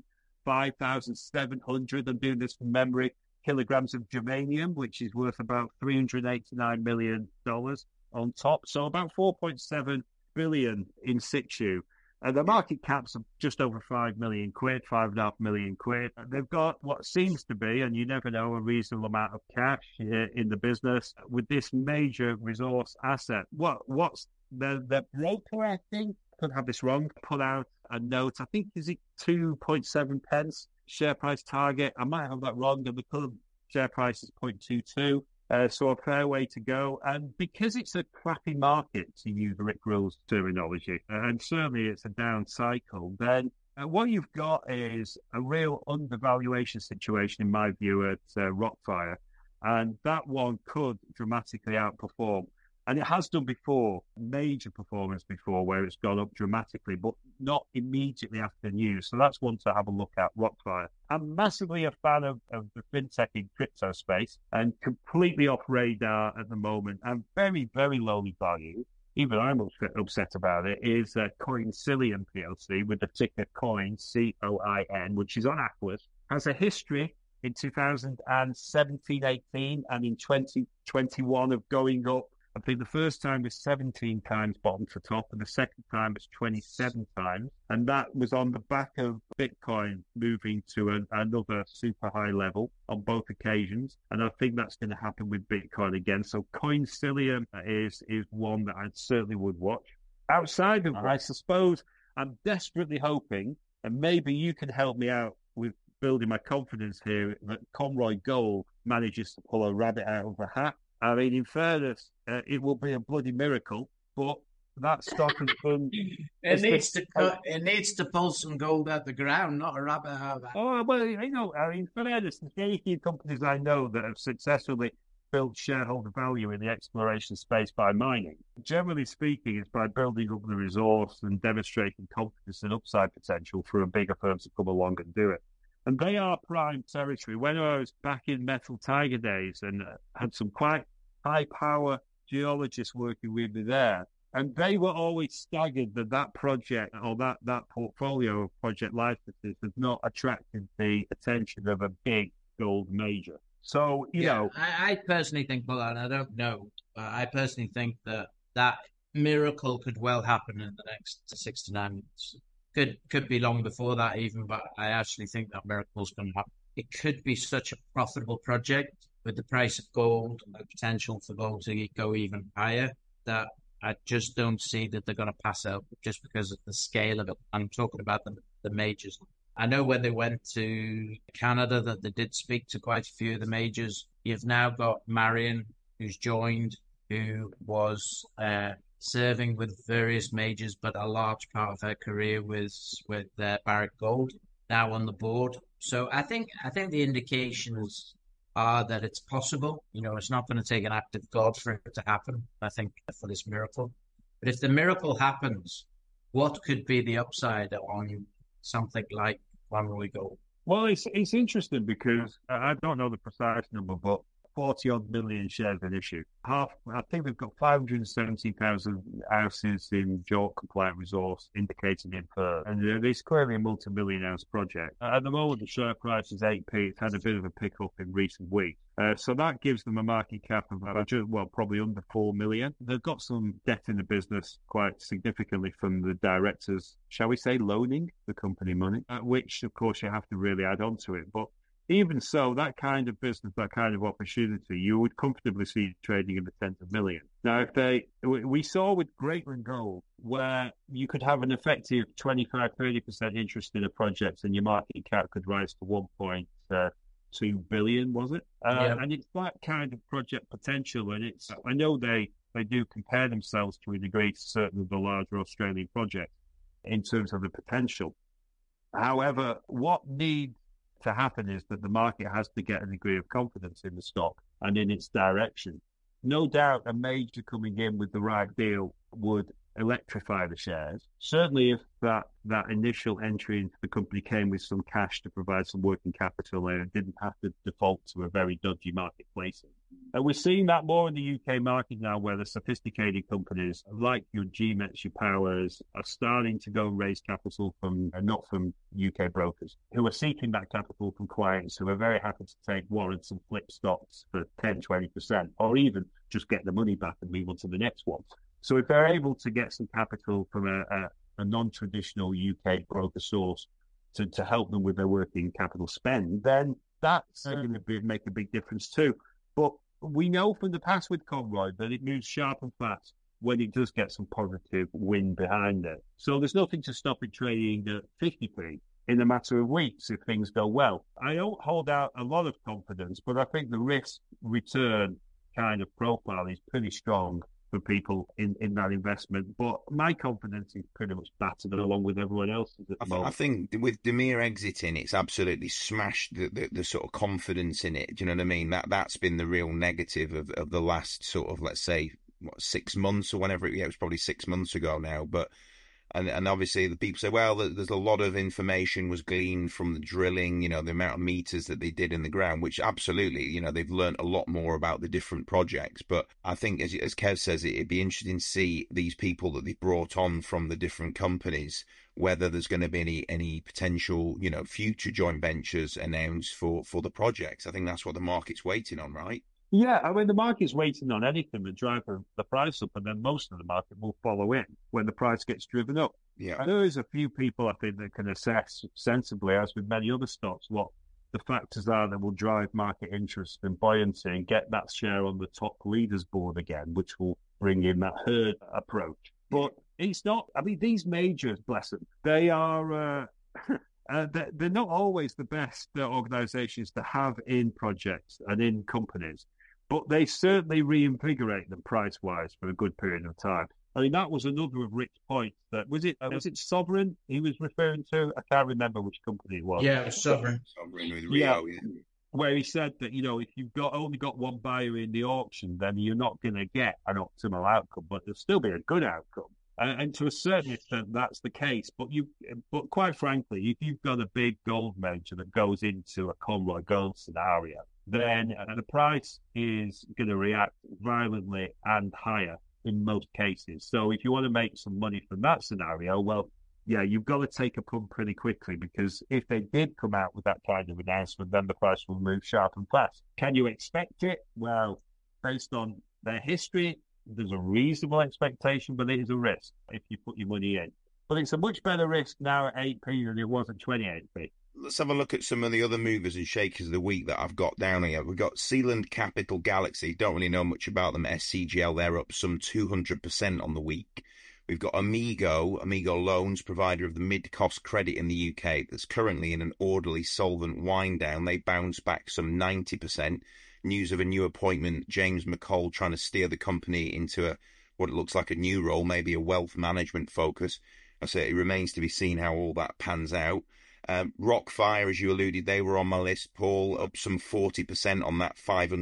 105,700, I'm doing this from memory, kilograms of germanium, which is worth about $389 million on top. So about 4.7 billion in situ. And the market cap's of just over 5 million quid, 5.5 million quid. They've got what seems to be, and you never know, a reasonable amount of cash in the business with this major resource asset. What's the broker, I think, could have this wrong, put out a note. I think, is it 2.7 pence share price target? I might have that wrong, and the current share price is 0.22. So a fair way to go. And because it's a crappy market, to use Rick Grill's terminology, and certainly it's a down cycle, then what you've got is a real undervaluation situation, in my view, at Rockfire. And that one could dramatically outperform. And it has done before, major performance before, where it's gone up dramatically, but not immediately after news. So that's one to have a look at, Rockfire. I'm massively a fan of the fintech in crypto space and completely off radar at the moment and very, very lowly value. Even I'm upset about it, is Coincillion PLC with the ticker COIN, COIN, which is on Aquis, has a history in 2017-18 and in 2021 of going up. I think the first time was 17 times bottom to top, and the second time was 27 times. And that was on the back of Bitcoin moving to another super high level on both occasions. And I think that's going to happen with Bitcoin again. So Coincillion is one that I certainly would watch. Outside of that, I suppose I'm desperately hoping, and maybe you can help me out with building my confidence here, that Conroy Gold manages to pull a rabbit out of a hat. I mean, in fairness, it will be a bloody miracle, but that stock has been... It needs to pull some gold out the ground, not a rabbit out of that. Oh, well, I mean, in fairness, there's very few companies I know that have successfully built shareholder value in the exploration space by mining. Generally speaking, it's by building up the resource and demonstrating confidence and upside potential for a bigger firm to come along and do it. And they are prime territory. When I was back in Metal Tiger days and had some quite high-power geologists working with me there, and they were always staggered that project or that portfolio of project licenses has not attracted the attention of a big gold major. So, you know... I personally think, well, and I don't know, I personally think that miracle could well happen in the next 6 to 9 months. Could be long before that even, but I actually think that miracle's going to happen. It could be such a profitable project with the price of gold and the potential for gold to go even higher that I just don't see that they're going to pass out just because of the scale of it. I'm talking about the majors. I know when they went to Canada that they did speak to quite a few of the majors. You've now got Marion, who's joined, who was... serving with various majors, but a large part of her career was with Barrick Gold, now on the board. So I think the indications are that it's possible. It's not going to take an act of God for it to happen, I think, for this miracle. But if the miracle happens, what could be the upside on something like Conroy Gold? Well, it's interesting because I don't know the precise number, but 40-odd million shares in issue. I think they've got 570,000 ounces in JORC-compliant resource indicating inferred. And it's clearly a multi-million ounce project. At the moment, the share price is 8p. It's had a bit of a pick-up in recent weeks. So that gives them a market cap of, probably under 4 million. They've got some debt in the business quite significantly from the directors, shall we say, loaning the company money, which, of course, you have to really add on to it. But even so, that kind of business, that kind of opportunity, you would comfortably see trading in the tens of millions. Now, we saw with Greatland Gold, where you could have an effective 25-30% interest in a project and your market cap could rise to 1.2 billion, was it? Yeah. And it's that kind of project potential. And I know they do compare themselves to a degree to certain of the larger Australian projects in terms of the potential. However, what needs to happen is that the market has to get a degree of confidence in the stock and in its direction. No doubt a major coming in with the right deal would electrify the shares. Certainly if that initial entry into the company came with some cash to provide some working capital and didn't have to default to a very dodgy marketplace. And we're seeing that more in the UK market now, where the sophisticated companies like your GMEX, your Powers, are starting to go and raise capital not from UK brokers, who are seeking that capital from clients who are very happy to take warrants and flip stocks for 10-20%, or even just get the money back and move on to the next one. So if they're able to get some capital from a non-traditional UK broker source to help them with their working capital spend, then that's going to make a big difference too. But we know from the past with Conroy that it moves sharp and fast when it does get some positive wind behind it. So there's nothing to stop it trading at 50p in a matter of weeks if things go well. I don't hold out a lot of confidence, but I think the risk-return kind of profile is pretty strong for people in that investment. But my confidence is pretty much battered along with everyone else's at the moment. I think with Demir exiting, it's absolutely smashed the sort of confidence in it. Do you know what I mean? That's been the real negative of the last sort of, let's say, 6 months or whenever it was probably 6 months ago now. But and obviously the people say, well, there's a lot of information was gleaned from the drilling, the amount of meters that they did in the ground, which absolutely, they've learned a lot more about the different projects. But I think, as Kev says, it'd be interesting to see these people that they've brought on from the different companies, whether there's going to be any potential, future joint ventures announced for the projects. I think that's what the market's waiting on, right? Yeah, I mean, the market's waiting on anything to drive the price up, and then most of the market will follow in when the price gets driven up. Yeah. And there is a few people, I think, that can assess sensibly, as with many other stocks, what the factors are that will drive market interest and buoyancy and get that share on the top leaders board again, which will bring in that herd approach. But it's not, I mean, these majors, bless them, they are... they're not always the best organisations to have in projects and in companies, but they certainly reinvigorate them price-wise for a good period of time. I mean, that was another of Rick's points. That was it Sovereign he was referring to? I can't remember which company it was. Yeah, it was Sovereign. Sovereign with Rio, yeah. Where he said that, if you've only got one buyer in the auction, then you're not going to get an optimal outcome, but there'll still be a good outcome. And to a certain extent, that's the case. But quite frankly, if you've got a big gold major that goes into a Conroy Gold scenario, then the price is going to react violently and higher in most cases. So if you want to make some money from that scenario, well, yeah, you've got to take a punt pretty quickly, because if they did come out with that kind of announcement, then the price will move sharp and fast. Can you expect it? Well, based on their history, there's a reasonable expectation, but it is a risk if you put your money in. But it's a much better risk now at 8p than it was at 28p. Let's have a look at some of the other movers and shakers of the week that I've got down here. We've got Sealand Capital Galaxy. Don't really know much about them. SCGL, they're up some 200% on the week. We've got Amigo Loans, provider of the mid-cost credit in the UK, that's currently in an orderly solvent wind down. They bounced back some 90%. News of a new appointment, James McCall trying to steer the company into what it looks like a new role, maybe a wealth management focus. I say it remains to be seen how all that pans out. Rockfire, as you alluded, they were on my list, Paul, up some 40% on that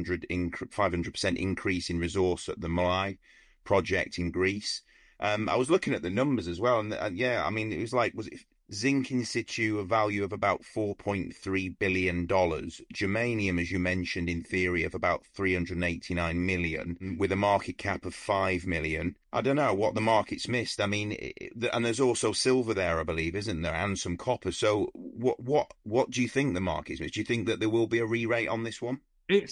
500% increase in resource at the Moai project in Greece. I was looking at the numbers as well, and yeah, I mean, it was like, was it zinc in situ, a value of about $4.3 billion. Germanium, as you mentioned, in theory, of about 389 million, with a market cap of 5 million. I don't know what the market's missed. I mean, and there's also silver there, I believe, isn't there? And some copper. So what do you think the market's missed? Do you think that there will be a re-rate on this one?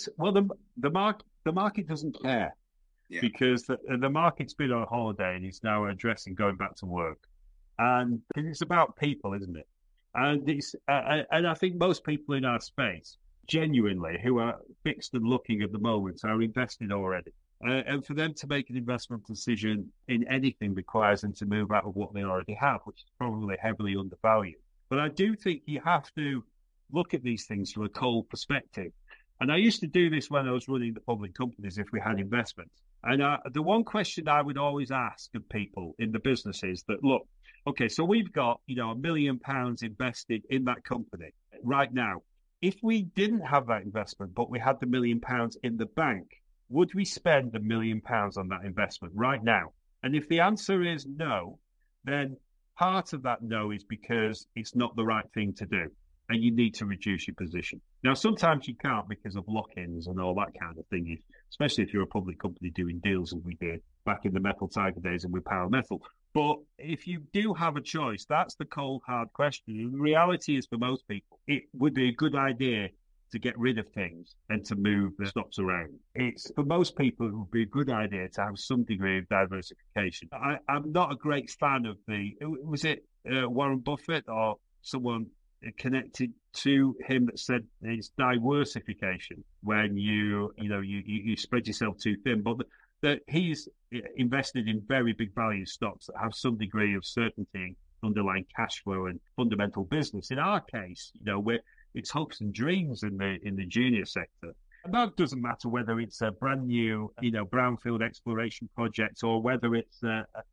The market doesn't care. Yeah. Because the market's been on holiday and it's now addressing going back to work. And it's about people, isn't it? And and I think most people in our space, genuinely, who are fixed and looking at the moment, are invested already. And for them to make an investment decision in anything requires them to move out of what they already have, which is probably heavily undervalued. But I do think you have to look at these things from a cold perspective. And I used to do this when I was running the public companies if we had investments. And the one question I would always ask of people in the business is that, look, okay, so we've got, £1 million invested in that company right now. If we didn't have that investment, but we had the £1 million in the bank, would we spend £1 million on that investment right now? And if the answer is no, then part of that no is because it's not the right thing to do. And you need to reduce your position. Now, sometimes you can't because of lock-ins and all that kind of thing, especially if you're a public company doing deals, as we did back in the Metal Tiger days and with Power Metal. But if you do have a choice, that's the cold, hard question. And the reality is, for most people, it would be a good idea to get rid of things and to move the stocks around. For most people, it would be a good idea to have some degree of diversification. I'm not a great fan of was it Warren Buffett or someone connected to him that said it's diversification when you spread yourself too thin, but that he's invested in very big value stocks that have some degree of certainty, underlying cash flow and fundamental business. In our case, where it's hopes and dreams in the junior sector. And that doesn't matter whether it's a brand new, brownfield exploration project or whether it's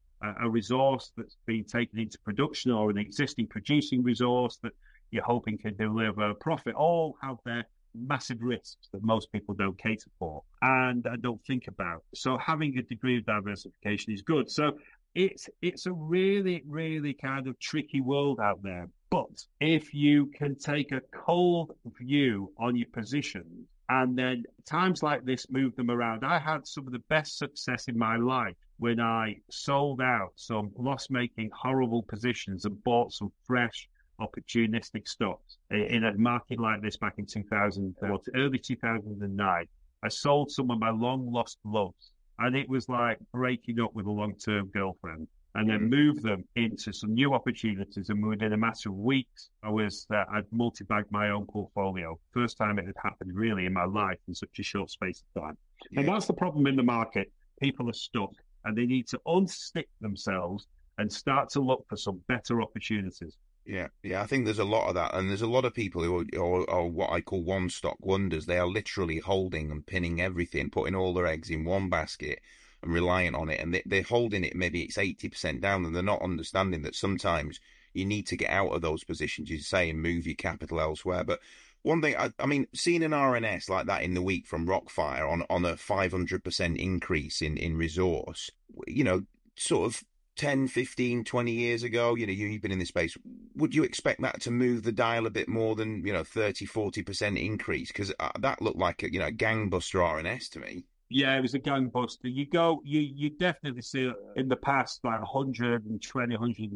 a resource that's been taken into production or an existing producing resource that you're hoping can deliver a profit, all have their massive risks that most people don't cater for and don't think about. So having a degree of diversification is good. So it's a really, really kind of tricky world out there. But if you can take a cold view on your positions and then times like this move them around, I had some of the best success in my life when I sold out some loss-making, horrible positions and bought some fresh, opportunistic stocks in a market like this back in early 2009. I sold some of my long lost loves, and it was like breaking up with a long-term girlfriend, and then moved them into some new opportunities. And within a matter of weeks, I'd multi-bagged my own portfolio. First time it had happened really in my life in such a short space of time. Yeah. And that's the problem in the market. People are stuck, and they need to unstick themselves and start to look for some better opportunities. Yeah, I think there's a lot of that, and there's a lot of people who are what I call one-stock wonders. They are literally holding and pinning everything, putting all their eggs in one basket and relying on it, and they're holding it, maybe it's 80% down, and they're not understanding that sometimes you need to get out of those positions, you say, and move your capital elsewhere. But one thing, I mean, seeing an RNS like that in the week from Rockfire on a 500% increase in resource, sort of 10, 15, 20 years ago, you've been in this space, would you expect that to move the dial a bit more than, 30, 40% increase? Because that looked like a gangbuster RNS to me. Yeah, it was a gangbuster. You definitely see in the past like 120,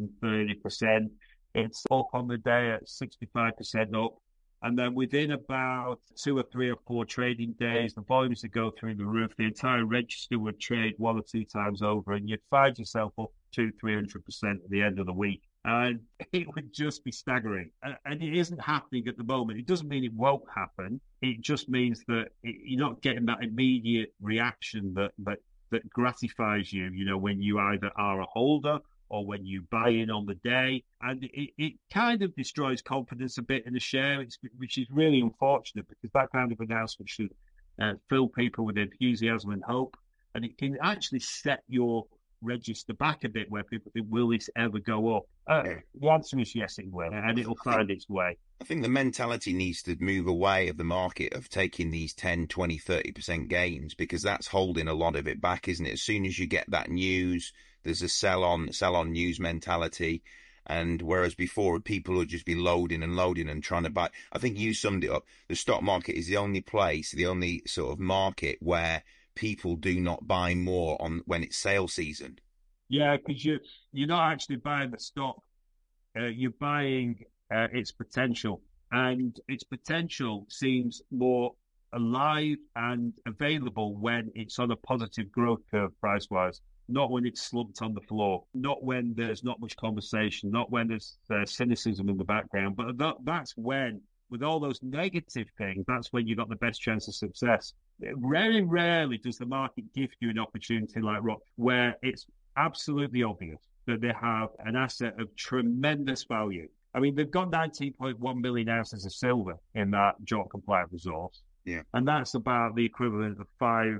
130%. It's up on the day at 65% up. And then within about 2 or 3 or 4 trading days, the volumes would go through the roof. The entire register would trade 1 or 2 times over, and you'd find yourself up 200-300% at the end of the week. And it would just be staggering. And it isn't happening at the moment. It doesn't mean it won't happen. It just means that you're not getting that immediate reaction that gratifies you, when you either are a holder or when you buy in on the day. And it kind of destroys confidence a bit in the share, which is really unfortunate, because that kind of announcement should fill people with enthusiasm and hope. And it can actually set your register back a bit where people think, will this ever go up? The answer is yes, it will, and it'll find its way. I think the mentality needs to move away of the market of taking these 10, 20, 30% gains, because that's holding a lot of it back, isn't it? As soon as you get that news, there's a sell on news mentality. And whereas before people would just be loading and trying to buy, I think you summed it up. The stock market is the only sort of market where people do not buy more on when it's sale season. Yeah, because you're not actually buying the stock. You're buying its potential, and its potential seems more alive and available when it's on a positive growth curve price-wise, not when it's slumped on the floor, not when there's not much conversation, not when there's cynicism in the background. But that's when, with all those negative things, that's when you've got the best chance of success. Very rarely does the market give you an opportunity like Rock, where it's absolutely obvious that they have an asset of tremendous value. I mean, they've got 19.1 million ounces of silver in that JORC compliant resource. Yeah. And that's about the equivalent of $550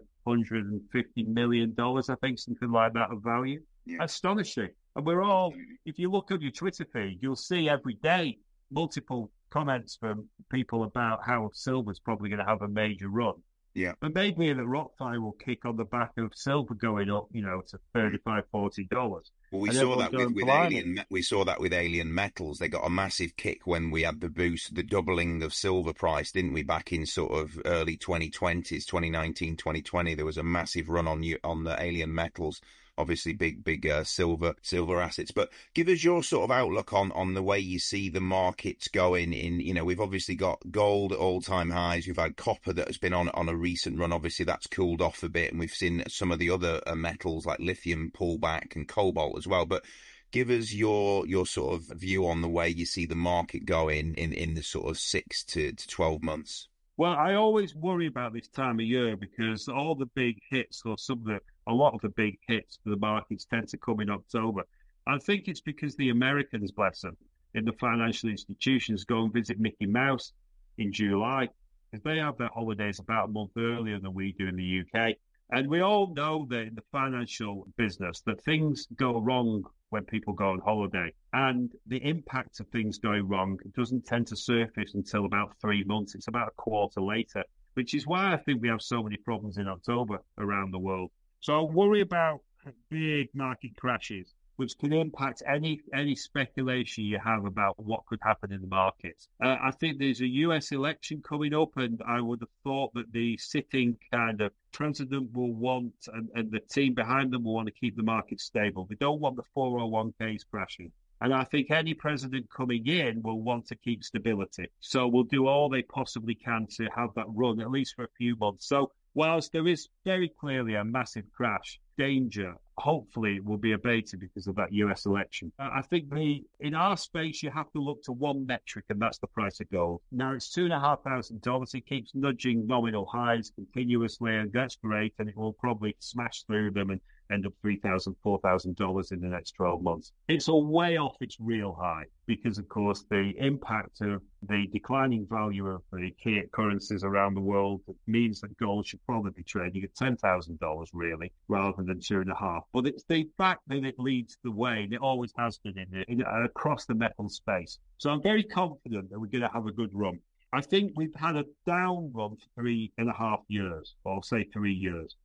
million, I think, something like that of value. Yeah. Astonishing. And we're all, if you look at your Twitter feed, you'll see every day multiple comments from people about how silver's probably going to have a major run. Yeah. But maybe that Rockfire will kick on the back of silver going up, to $35, $40. Well, we saw that with Alien. We saw that with Alien Metals. They got a massive kick when we had the boost, the doubling of silver price, didn't we? Back in sort of early 2020s, 2019, 2020, there was a massive run on the Alien Metals. Obviously, big silver assets. But give us your sort of outlook on the way you see the markets going. We've obviously got gold at all-time highs. We've had copper that has been on a recent run. Obviously, that's cooled off a bit, and we've seen some of the other metals like lithium pull back and cobalt as well. But give us your sort of view on the way you see the market going in the sort of 6 to 12 months. Well, I always worry about this time of year because all the big hits, or a lot of the big hits for the markets tend to come in October. I think it's because the Americans, bless them, in the financial institutions go and visit Mickey Mouse in July, because they have their holidays about a month earlier than we do in the UK. And we all know that in the financial business that things go wrong when people go on holiday. And the impact of things going wrong doesn't tend to surface until about 3 months. It's about a quarter later, which is why I think we have so many problems in October around the world. So I worry about big market crashes, which can impact any speculation you have about what could happen in the markets. I think there's a US election coming up, and I would have thought that the sitting kind of president will want, and the team behind them will want to keep the market stable. They don't want the 401ks crashing. And I think any president coming in will want to keep stability. So we'll do all they possibly can to have that run, at least for a few months. So whilst there is very clearly a massive crash, danger, hopefully will be abated because of that US election. I think in our space, you have to look to one metric, and that's the price of gold. Now, it's $2,500. It keeps nudging nominal highs continuously, and that's great, and it will probably smash through them and end up $3,000, $4,000 in the next 12 months. It's a way off its real high because, of course, the impact of the declining value of the key currencies around the world means that gold should probably be trading at $10,000 really, rather than $2,500. But it's the fact that it leads the way, and it always has been across the metal space. So I'm very confident that we're going to have a good run. I think we've had a down run for 3.5 years, or say 3 years.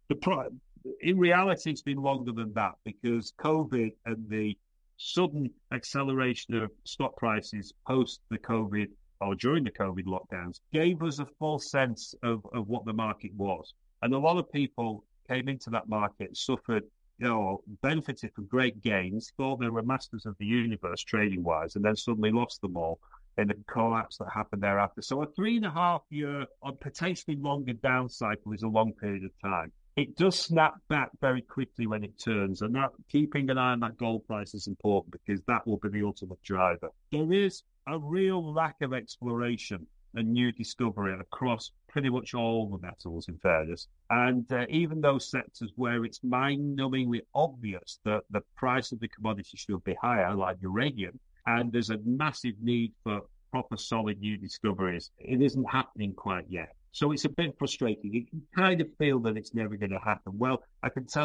In reality, it's been longer than that because COVID and the sudden acceleration of stock prices post the COVID or during the COVID lockdowns gave us a full sense of what the market was. And a lot of people came into that market, suffered, benefited from great gains, thought they were masters of the universe trading-wise, and then suddenly lost them all in the collapse that happened thereafter. So a 3.5 year or potentially longer down cycle is a long period of time. It does snap back very quickly when it turns, and that keeping an eye on that gold price is important because that will be the ultimate driver. There is a real lack of exploration and new discovery across pretty much all the metals, in fairness. And even those sectors where it's mind-numbingly obvious that the price of the commodity should be higher, like uranium, and there's a massive need for proper solid new discoveries, it isn't happening quite yet. So it's a bit frustrating. You can kind of feel that it's never going to happen. Well, I can tell you,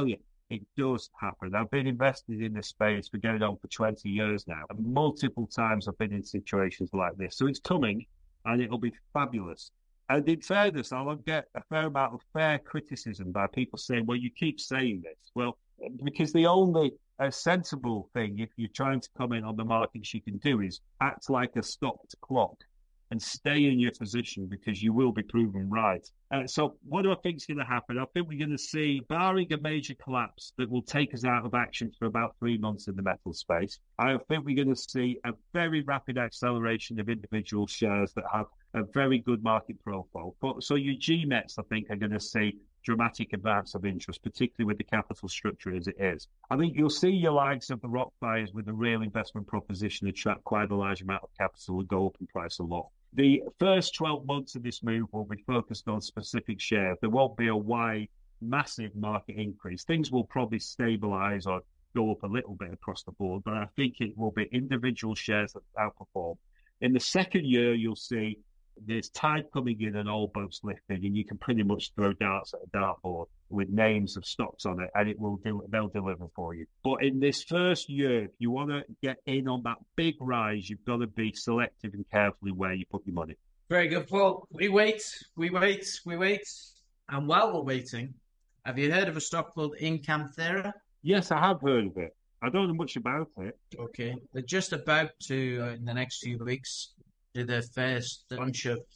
it does happen. I've been invested in this space for going on for 20 years now, and multiple times I've been in situations like this. So it's coming, and it'll be fabulous. And in fairness, I'll get a fair amount of fair criticism by people saying, well, you keep saying this. Well, because the only sensible thing, if you're trying to comment on the markets, you can do is act like a stopped clock and stay in your position, because you will be proven right. So what do I think is going to happen? I think we're going to see, barring a major collapse that will take us out of action for about 3 months in the metal space, I think we're going to see a very rapid acceleration of individual shares that have a very good market profile. So your GMETs, I think, are going to see dramatic advance of interest, particularly with the capital structure as it is. I think you'll see your likes of the rock buyers with a real investment proposition attract quite a large amount of capital and go up in price a lot. The first 12 months of this move will be focused on specific shares. There won't be a wide, massive market increase. Things will probably stabilize or go up a little bit across the board, but I think it will be individual shares that outperform. In the second year, you'll see there's tide coming in and all boats lifting, and you can pretty much throw darts at a dartboard with names of stocks on it, and they'll deliver for you. But in this first year, if you want to get in on that big rise, you've got to be selective and carefully where you put your money. Very good, Paul. We wait. And while we're waiting, have you heard of a stock called Incanthera? Yes, I have heard of it. I don't know much about it. Okay. They're just about to, in the next few weeks, do their first bunch of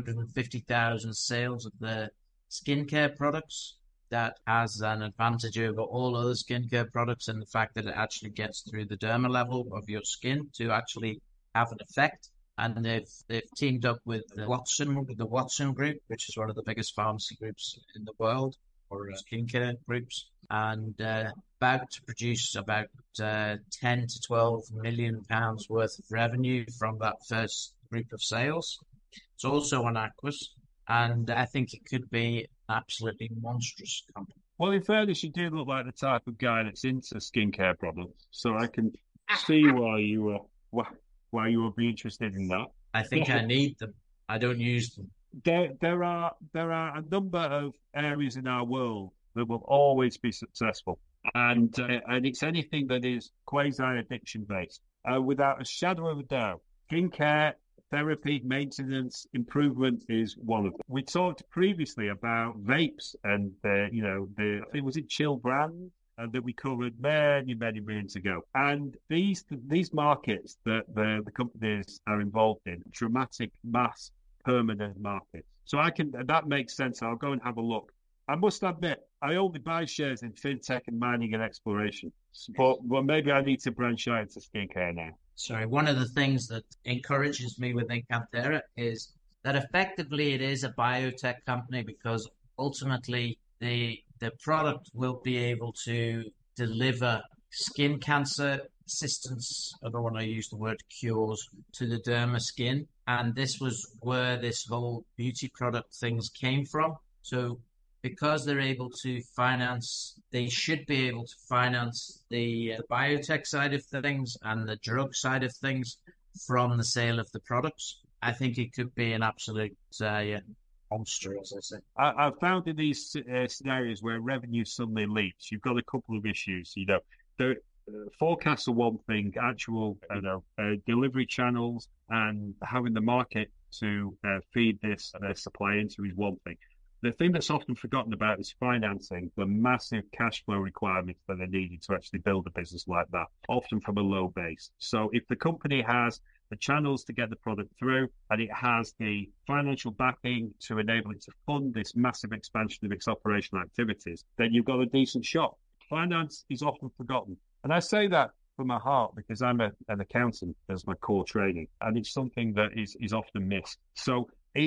250,000 sales of their skincare products. That has an advantage over all other skincare products in the fact that it actually gets through the derma level of your skin to actually have an effect. And they've teamed up with the Watson Group, which is one of the biggest pharmacy groups in the world, or skincare groups, and about to produce about 10 to 12 million pounds worth of revenue from that first group of sales. It's also on Aquis, and I think it could be an absolutely monstrous company. Well, in fairness, you do look like the type of guy that's into skincare products, so I can see why you would be interested in that. I think I need them. I don't use them. There are a number of areas in our world that will always be successful, and it's anything that is quasi-addiction based, without a shadow of a doubt. Skincare, therapy, maintenance, improvement is one of them. We talked previously about vapes and I think was it Chill brand that we covered many moons ago. And these markets that the companies are involved in, dramatic mass permanent markets. So that makes sense. I'll go and have a look. I must admit, I only buy shares in fintech and mining and exploration. But maybe I need to branch out into skincare now. Sorry, one of the things that encourages me with Incanthera is that effectively it is a biotech company, because ultimately the product will be able to deliver skin cancer assistance, I don't want to use the word cures, to the derma skin. And this was where this whole beauty product things came from. So because they're able to finance, they should be able to finance the biotech side of things and the drug side of things from the sale of the products. I think it could be an absolute monster, as I say. I've found in these scenarios where revenue suddenly leaps, you've got a couple of issues. The forecasts are one thing, actual delivery channels and having the market to feed this supply into is one thing. The thing that's often forgotten about is financing, the massive cash flow requirements that are needed to actually build a business like that, often from a low base. So if the company has the channels to get the product through and it has the financial backing to enable it to fund this massive expansion of its operational activities, then you've got a decent shot. Finance is often forgotten. And I say that from my heart because I'm an accountant as my core training, and it's something that is often missed. So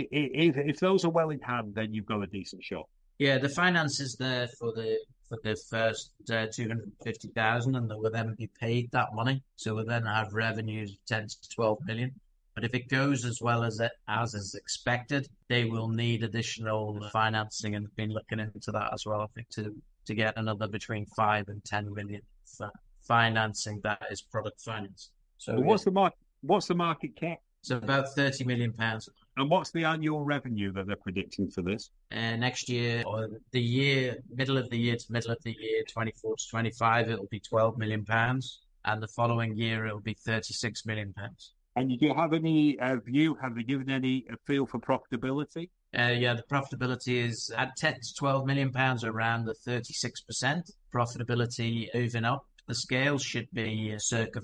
if those are well in hand, then you've got a decent shot. Yeah, the finance is there for the first 250,000, and they will then be paid that money. So we'll then have revenues of 10 to 12 million. But if it goes as well as is expected, they will need additional financing, and been looking into that as well, I think, to get another between 5 and 10 million for financing that is product finance. So what's the market cap? It's about £30 million. And what's the annual revenue that they're predicting for this? Next year, or the year, middle of the year to middle of the year, 24 to 25, it'll be £12 million. And the following year, it'll be £36 million. And do you have any view? Have they given any feel for profitability? Yeah, the profitability is at 10 to £12 million, around the 36% profitability moving up. The scale should be circa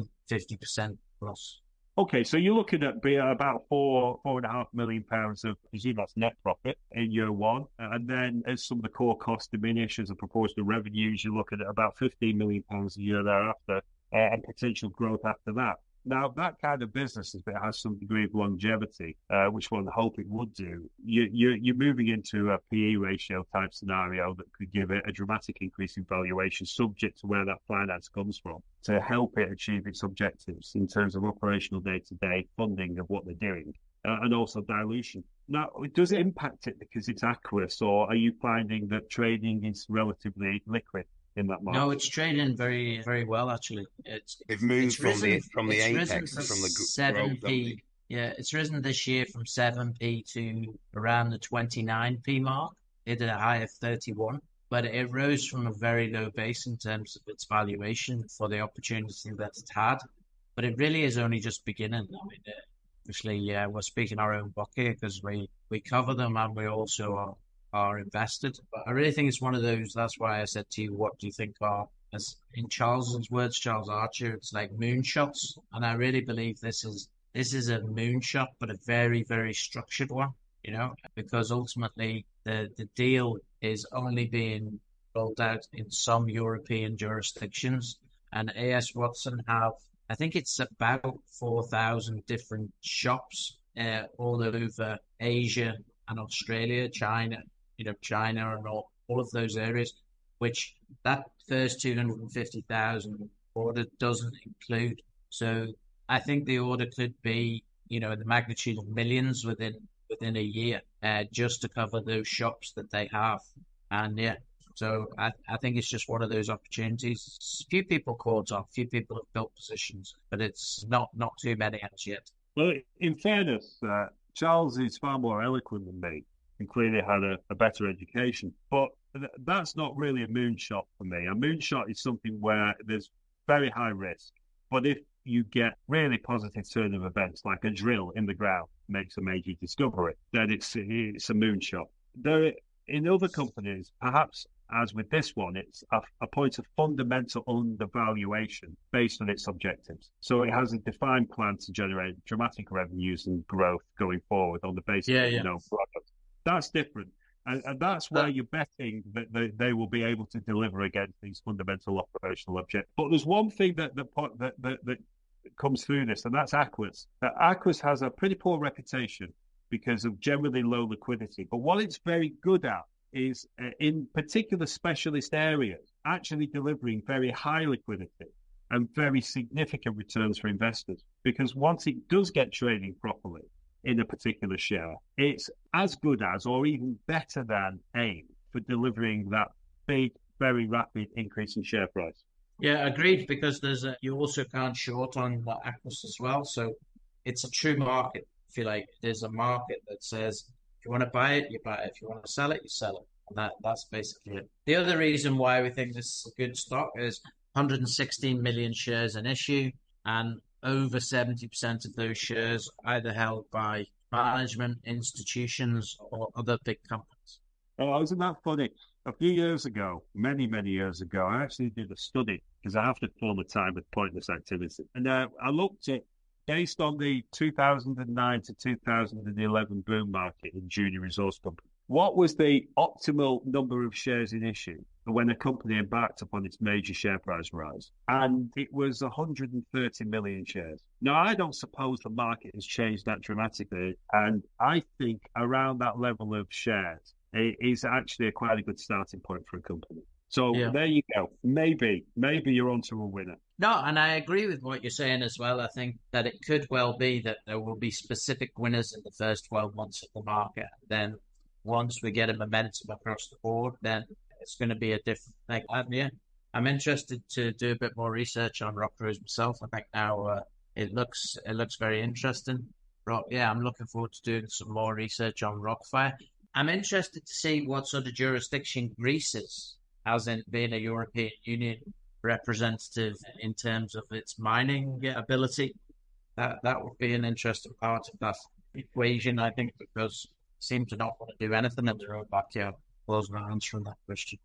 50% plus. Okay, so you're looking at about £4.5 million of, presume that's net profit in year one, and then as some of the core costs diminish as a proportion of revenues, you're looking at about £15 million a year thereafter, and potential growth after that. Now, that kind of business, if it has some degree of longevity, which one hope it would do, you're moving into a PE ratio type scenario that could give it a dramatic increase in valuation, subject to where that finance comes from, to help it achieve its objectives in terms of operational day-to-day funding of what they're doing, and also dilution. Now, does it impact it because it's Aquis, or are you finding that trading is relatively liquid in that market? No, it's trading very, very well, actually. They've moved from the apex, from the 7p. Yeah, it's risen this year from 7p to around the 29p mark. It had a high of 31, but it rose from a very low base in terms of its valuation for the opportunity that it had. But it really is only just beginning. I mean, obviously, we're speaking our own book here because we cover them and we also are invested. But I really think it's one of those, that's why I said to you, what do you think are, as in Charles's words, Charles Archer, it's like moonshots. And I really believe this is a moonshot, but a very, very structured one, because ultimately the deal is only being rolled out in some European jurisdictions, and A.S. Watson have, I think it's about 4,000 different shops all over Asia and Australia, China and all of those areas, which that first 250,000 order doesn't include. So I think the order could be, in the magnitude of millions within a year, just to cover those shops that they have. And so I think it's just one of those opportunities. Few people caught up, few people have built positions, but it's not too many as yet. Well, in fairness, Charles is far more eloquent than me, and clearly had a better education. But that's not really a moonshot for me. A moonshot is something where there's very high risk. But if you get really positive turn of events, like a drill in the ground makes a major discovery, then it's a moonshot. In other companies, perhaps as with this one, it's a point of fundamental undervaluation based on its objectives. So it has a defined plan to generate dramatic revenues and growth going forward on the basis of products. That's different. And that's where you're betting that they will be able to deliver against these fundamental operational objectives. But there's one thing that comes through this, and that's Aquis. Aquis has a pretty poor reputation because of generally low liquidity. But what it's very good at is, in particular specialist areas, actually delivering very high liquidity and very significant returns for investors. Because once it does get trading properly in a particular share, it's as good as or even better than AIM for delivering that big, very rapid increase in share price. Yeah, agreed, because you also can't short on Aquis as well. So it's a true market, if you like. There's a market that says, if you want to buy it, you buy it. If you want to sell it, you sell it. And that's basically it. The other reason why we think this is a good stock is 116 million shares in issue, and over 70% of those shares either held by management, institutions, or other big companies. Oh, isn't that funny? A few years ago, many, many years ago, I actually did a study because I have to fill the time with pointless activity. And I looked at, based on the 2009 to 2011 boom market in junior resource companies, what was the optimal number of shares in issue when a company embarked upon its major share price rise? And it was 130 million shares. Now, I don't suppose the market has changed that dramatically. And I think around that level of shares is actually quite a good starting point for a company. So There you go. Maybe you're onto a winner. No, and I agree with what you're saying as well. I think that it could well be that there will be specific winners in the first 12 months of the market. Then once we get a momentum across the board, then it's going to be a different thing. And I'm interested to do a bit more research on Rock Pros myself. I think now it looks very interesting. I'm looking forward to doing some more research on Rockfire. I'm interested to see what sort of jurisdiction Greece is, as in being a European Union representative in terms of its mining ability. That would be an interesting part of that equation, I think, because they seem to not want to do anything in their own backyard. Was my answer on that question.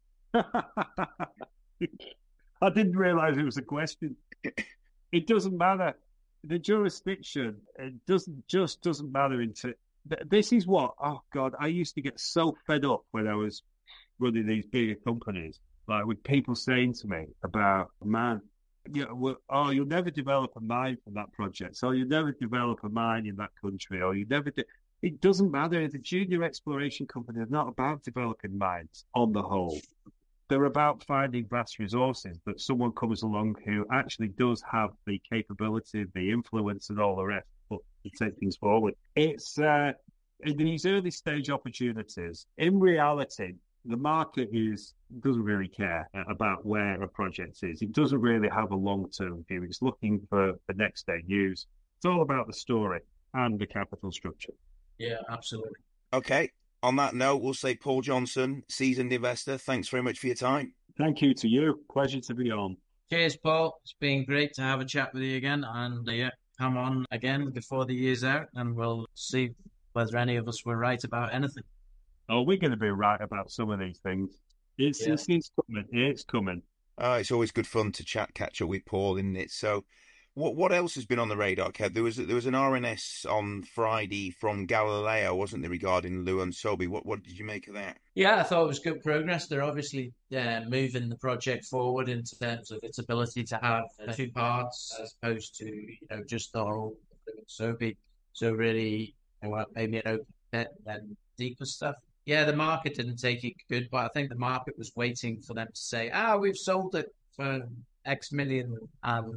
I didn't realise it was a question. It doesn't matter. The jurisdiction, it doesn't matter. This is what, oh God, I used to get so fed up when I was running these bigger companies, like with people saying to me about, man, you'll never develop a mine from that project, so you'll never develop a mine in that country, or you never do. It doesn't matter. The junior exploration company is not about developing mines on the whole. They're about finding vast resources that someone comes along who actually does have the capability, the influence, and all the rest to take things forward. It's in these early stage opportunities. In reality, the market doesn't really care about where a project is. It doesn't really have a long-term view. It's looking for the next day news. It's all about the story and the capital structure. Yeah, absolutely. Okay. On that note, we'll say Paul Johnson, seasoned investor, thanks very much for your time. Thank you to you. Pleasure to be on. Cheers, Paul. It's been great to have a chat with you again. And come on again before the year's out, and we'll see whether any of us were right about anything. Oh, we're going to be right about some of these things. It's coming. It's coming. It's always good fun to catch up with Paul, isn't it? So, what else has been on the radar, Kev? There was an RNS on Friday from Galileo, wasn't there, regarding Luansobi? What did you make of that? Yeah, I thought it was good progress. They're obviously moving the project forward in terms of its ability to have two parts as opposed to just the whole Luansobi. So really, maybe an open pit and deeper stuff. Yeah, the market didn't take it good, but I think the market was waiting for them to say, we've sold it for X million. And,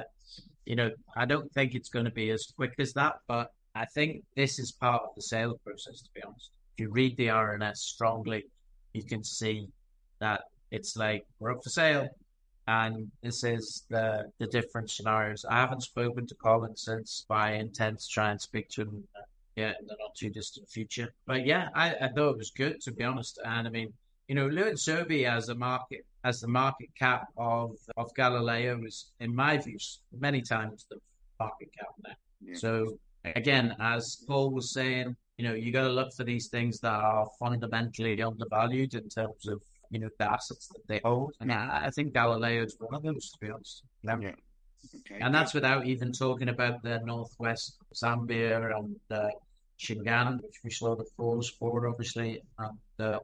I don't think it's going to be as quick as that, but I think this is part of the sale process, to be honest. If you read the RNS strongly, you can see that it's like, we're up for sale. And this is the different scenarios. I haven't spoken to Colin since, but I intend to try and speak to him in the not too distant future. But yeah, I thought it was good, to be honest. And I mean, Luansobi as the market cap of Galileo is, in my views, many times the market cap now. Yeah. So again, as Paul was saying, you got to look for these things that are fundamentally undervalued in terms of the assets that they hold. And I think Galileo is one of those, to be honest. Yeah. Okay. And that's without even talking about the Northwest Zambia and Shingan, which we saw the falls for, obviously. And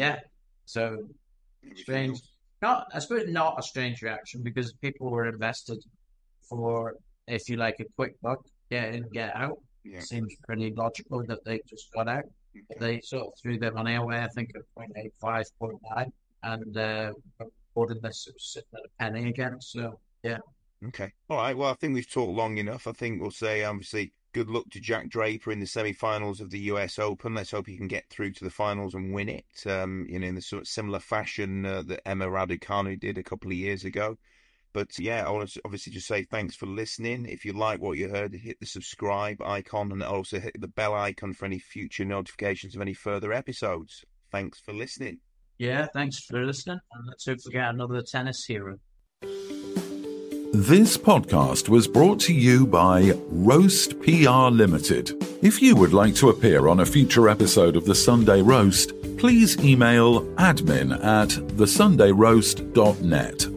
so strange. I suppose not a strange reaction, because people were invested for, if you like, a quick buck, get in, get out. Yeah. It seems pretty logical that they just got out. Okay. They sort of threw their money away, I think, at 0.85, 0.9, and reported this sitting at a penny again. So, yeah. Okay. All right. Well, I think we've talked long enough. I think we'll say, obviously, good luck to Jack Draper in the semi-finals of the US Open. Let's hope he can get through to the finals and win it, in the sort of similar fashion that Emma Raducanu did a couple of years ago. But yeah, I want to obviously just say thanks for listening. If you like what you heard, hit the subscribe icon and also hit the bell icon for any future notifications of any further episodes. Thanks for listening. Yeah, thanks for listening. And let's hope we get another tennis hero. This podcast was brought to you by Roast PR Limited. If you would like to appear on a future episode of The Sunday Roast, please email admin@thesundayroast.net.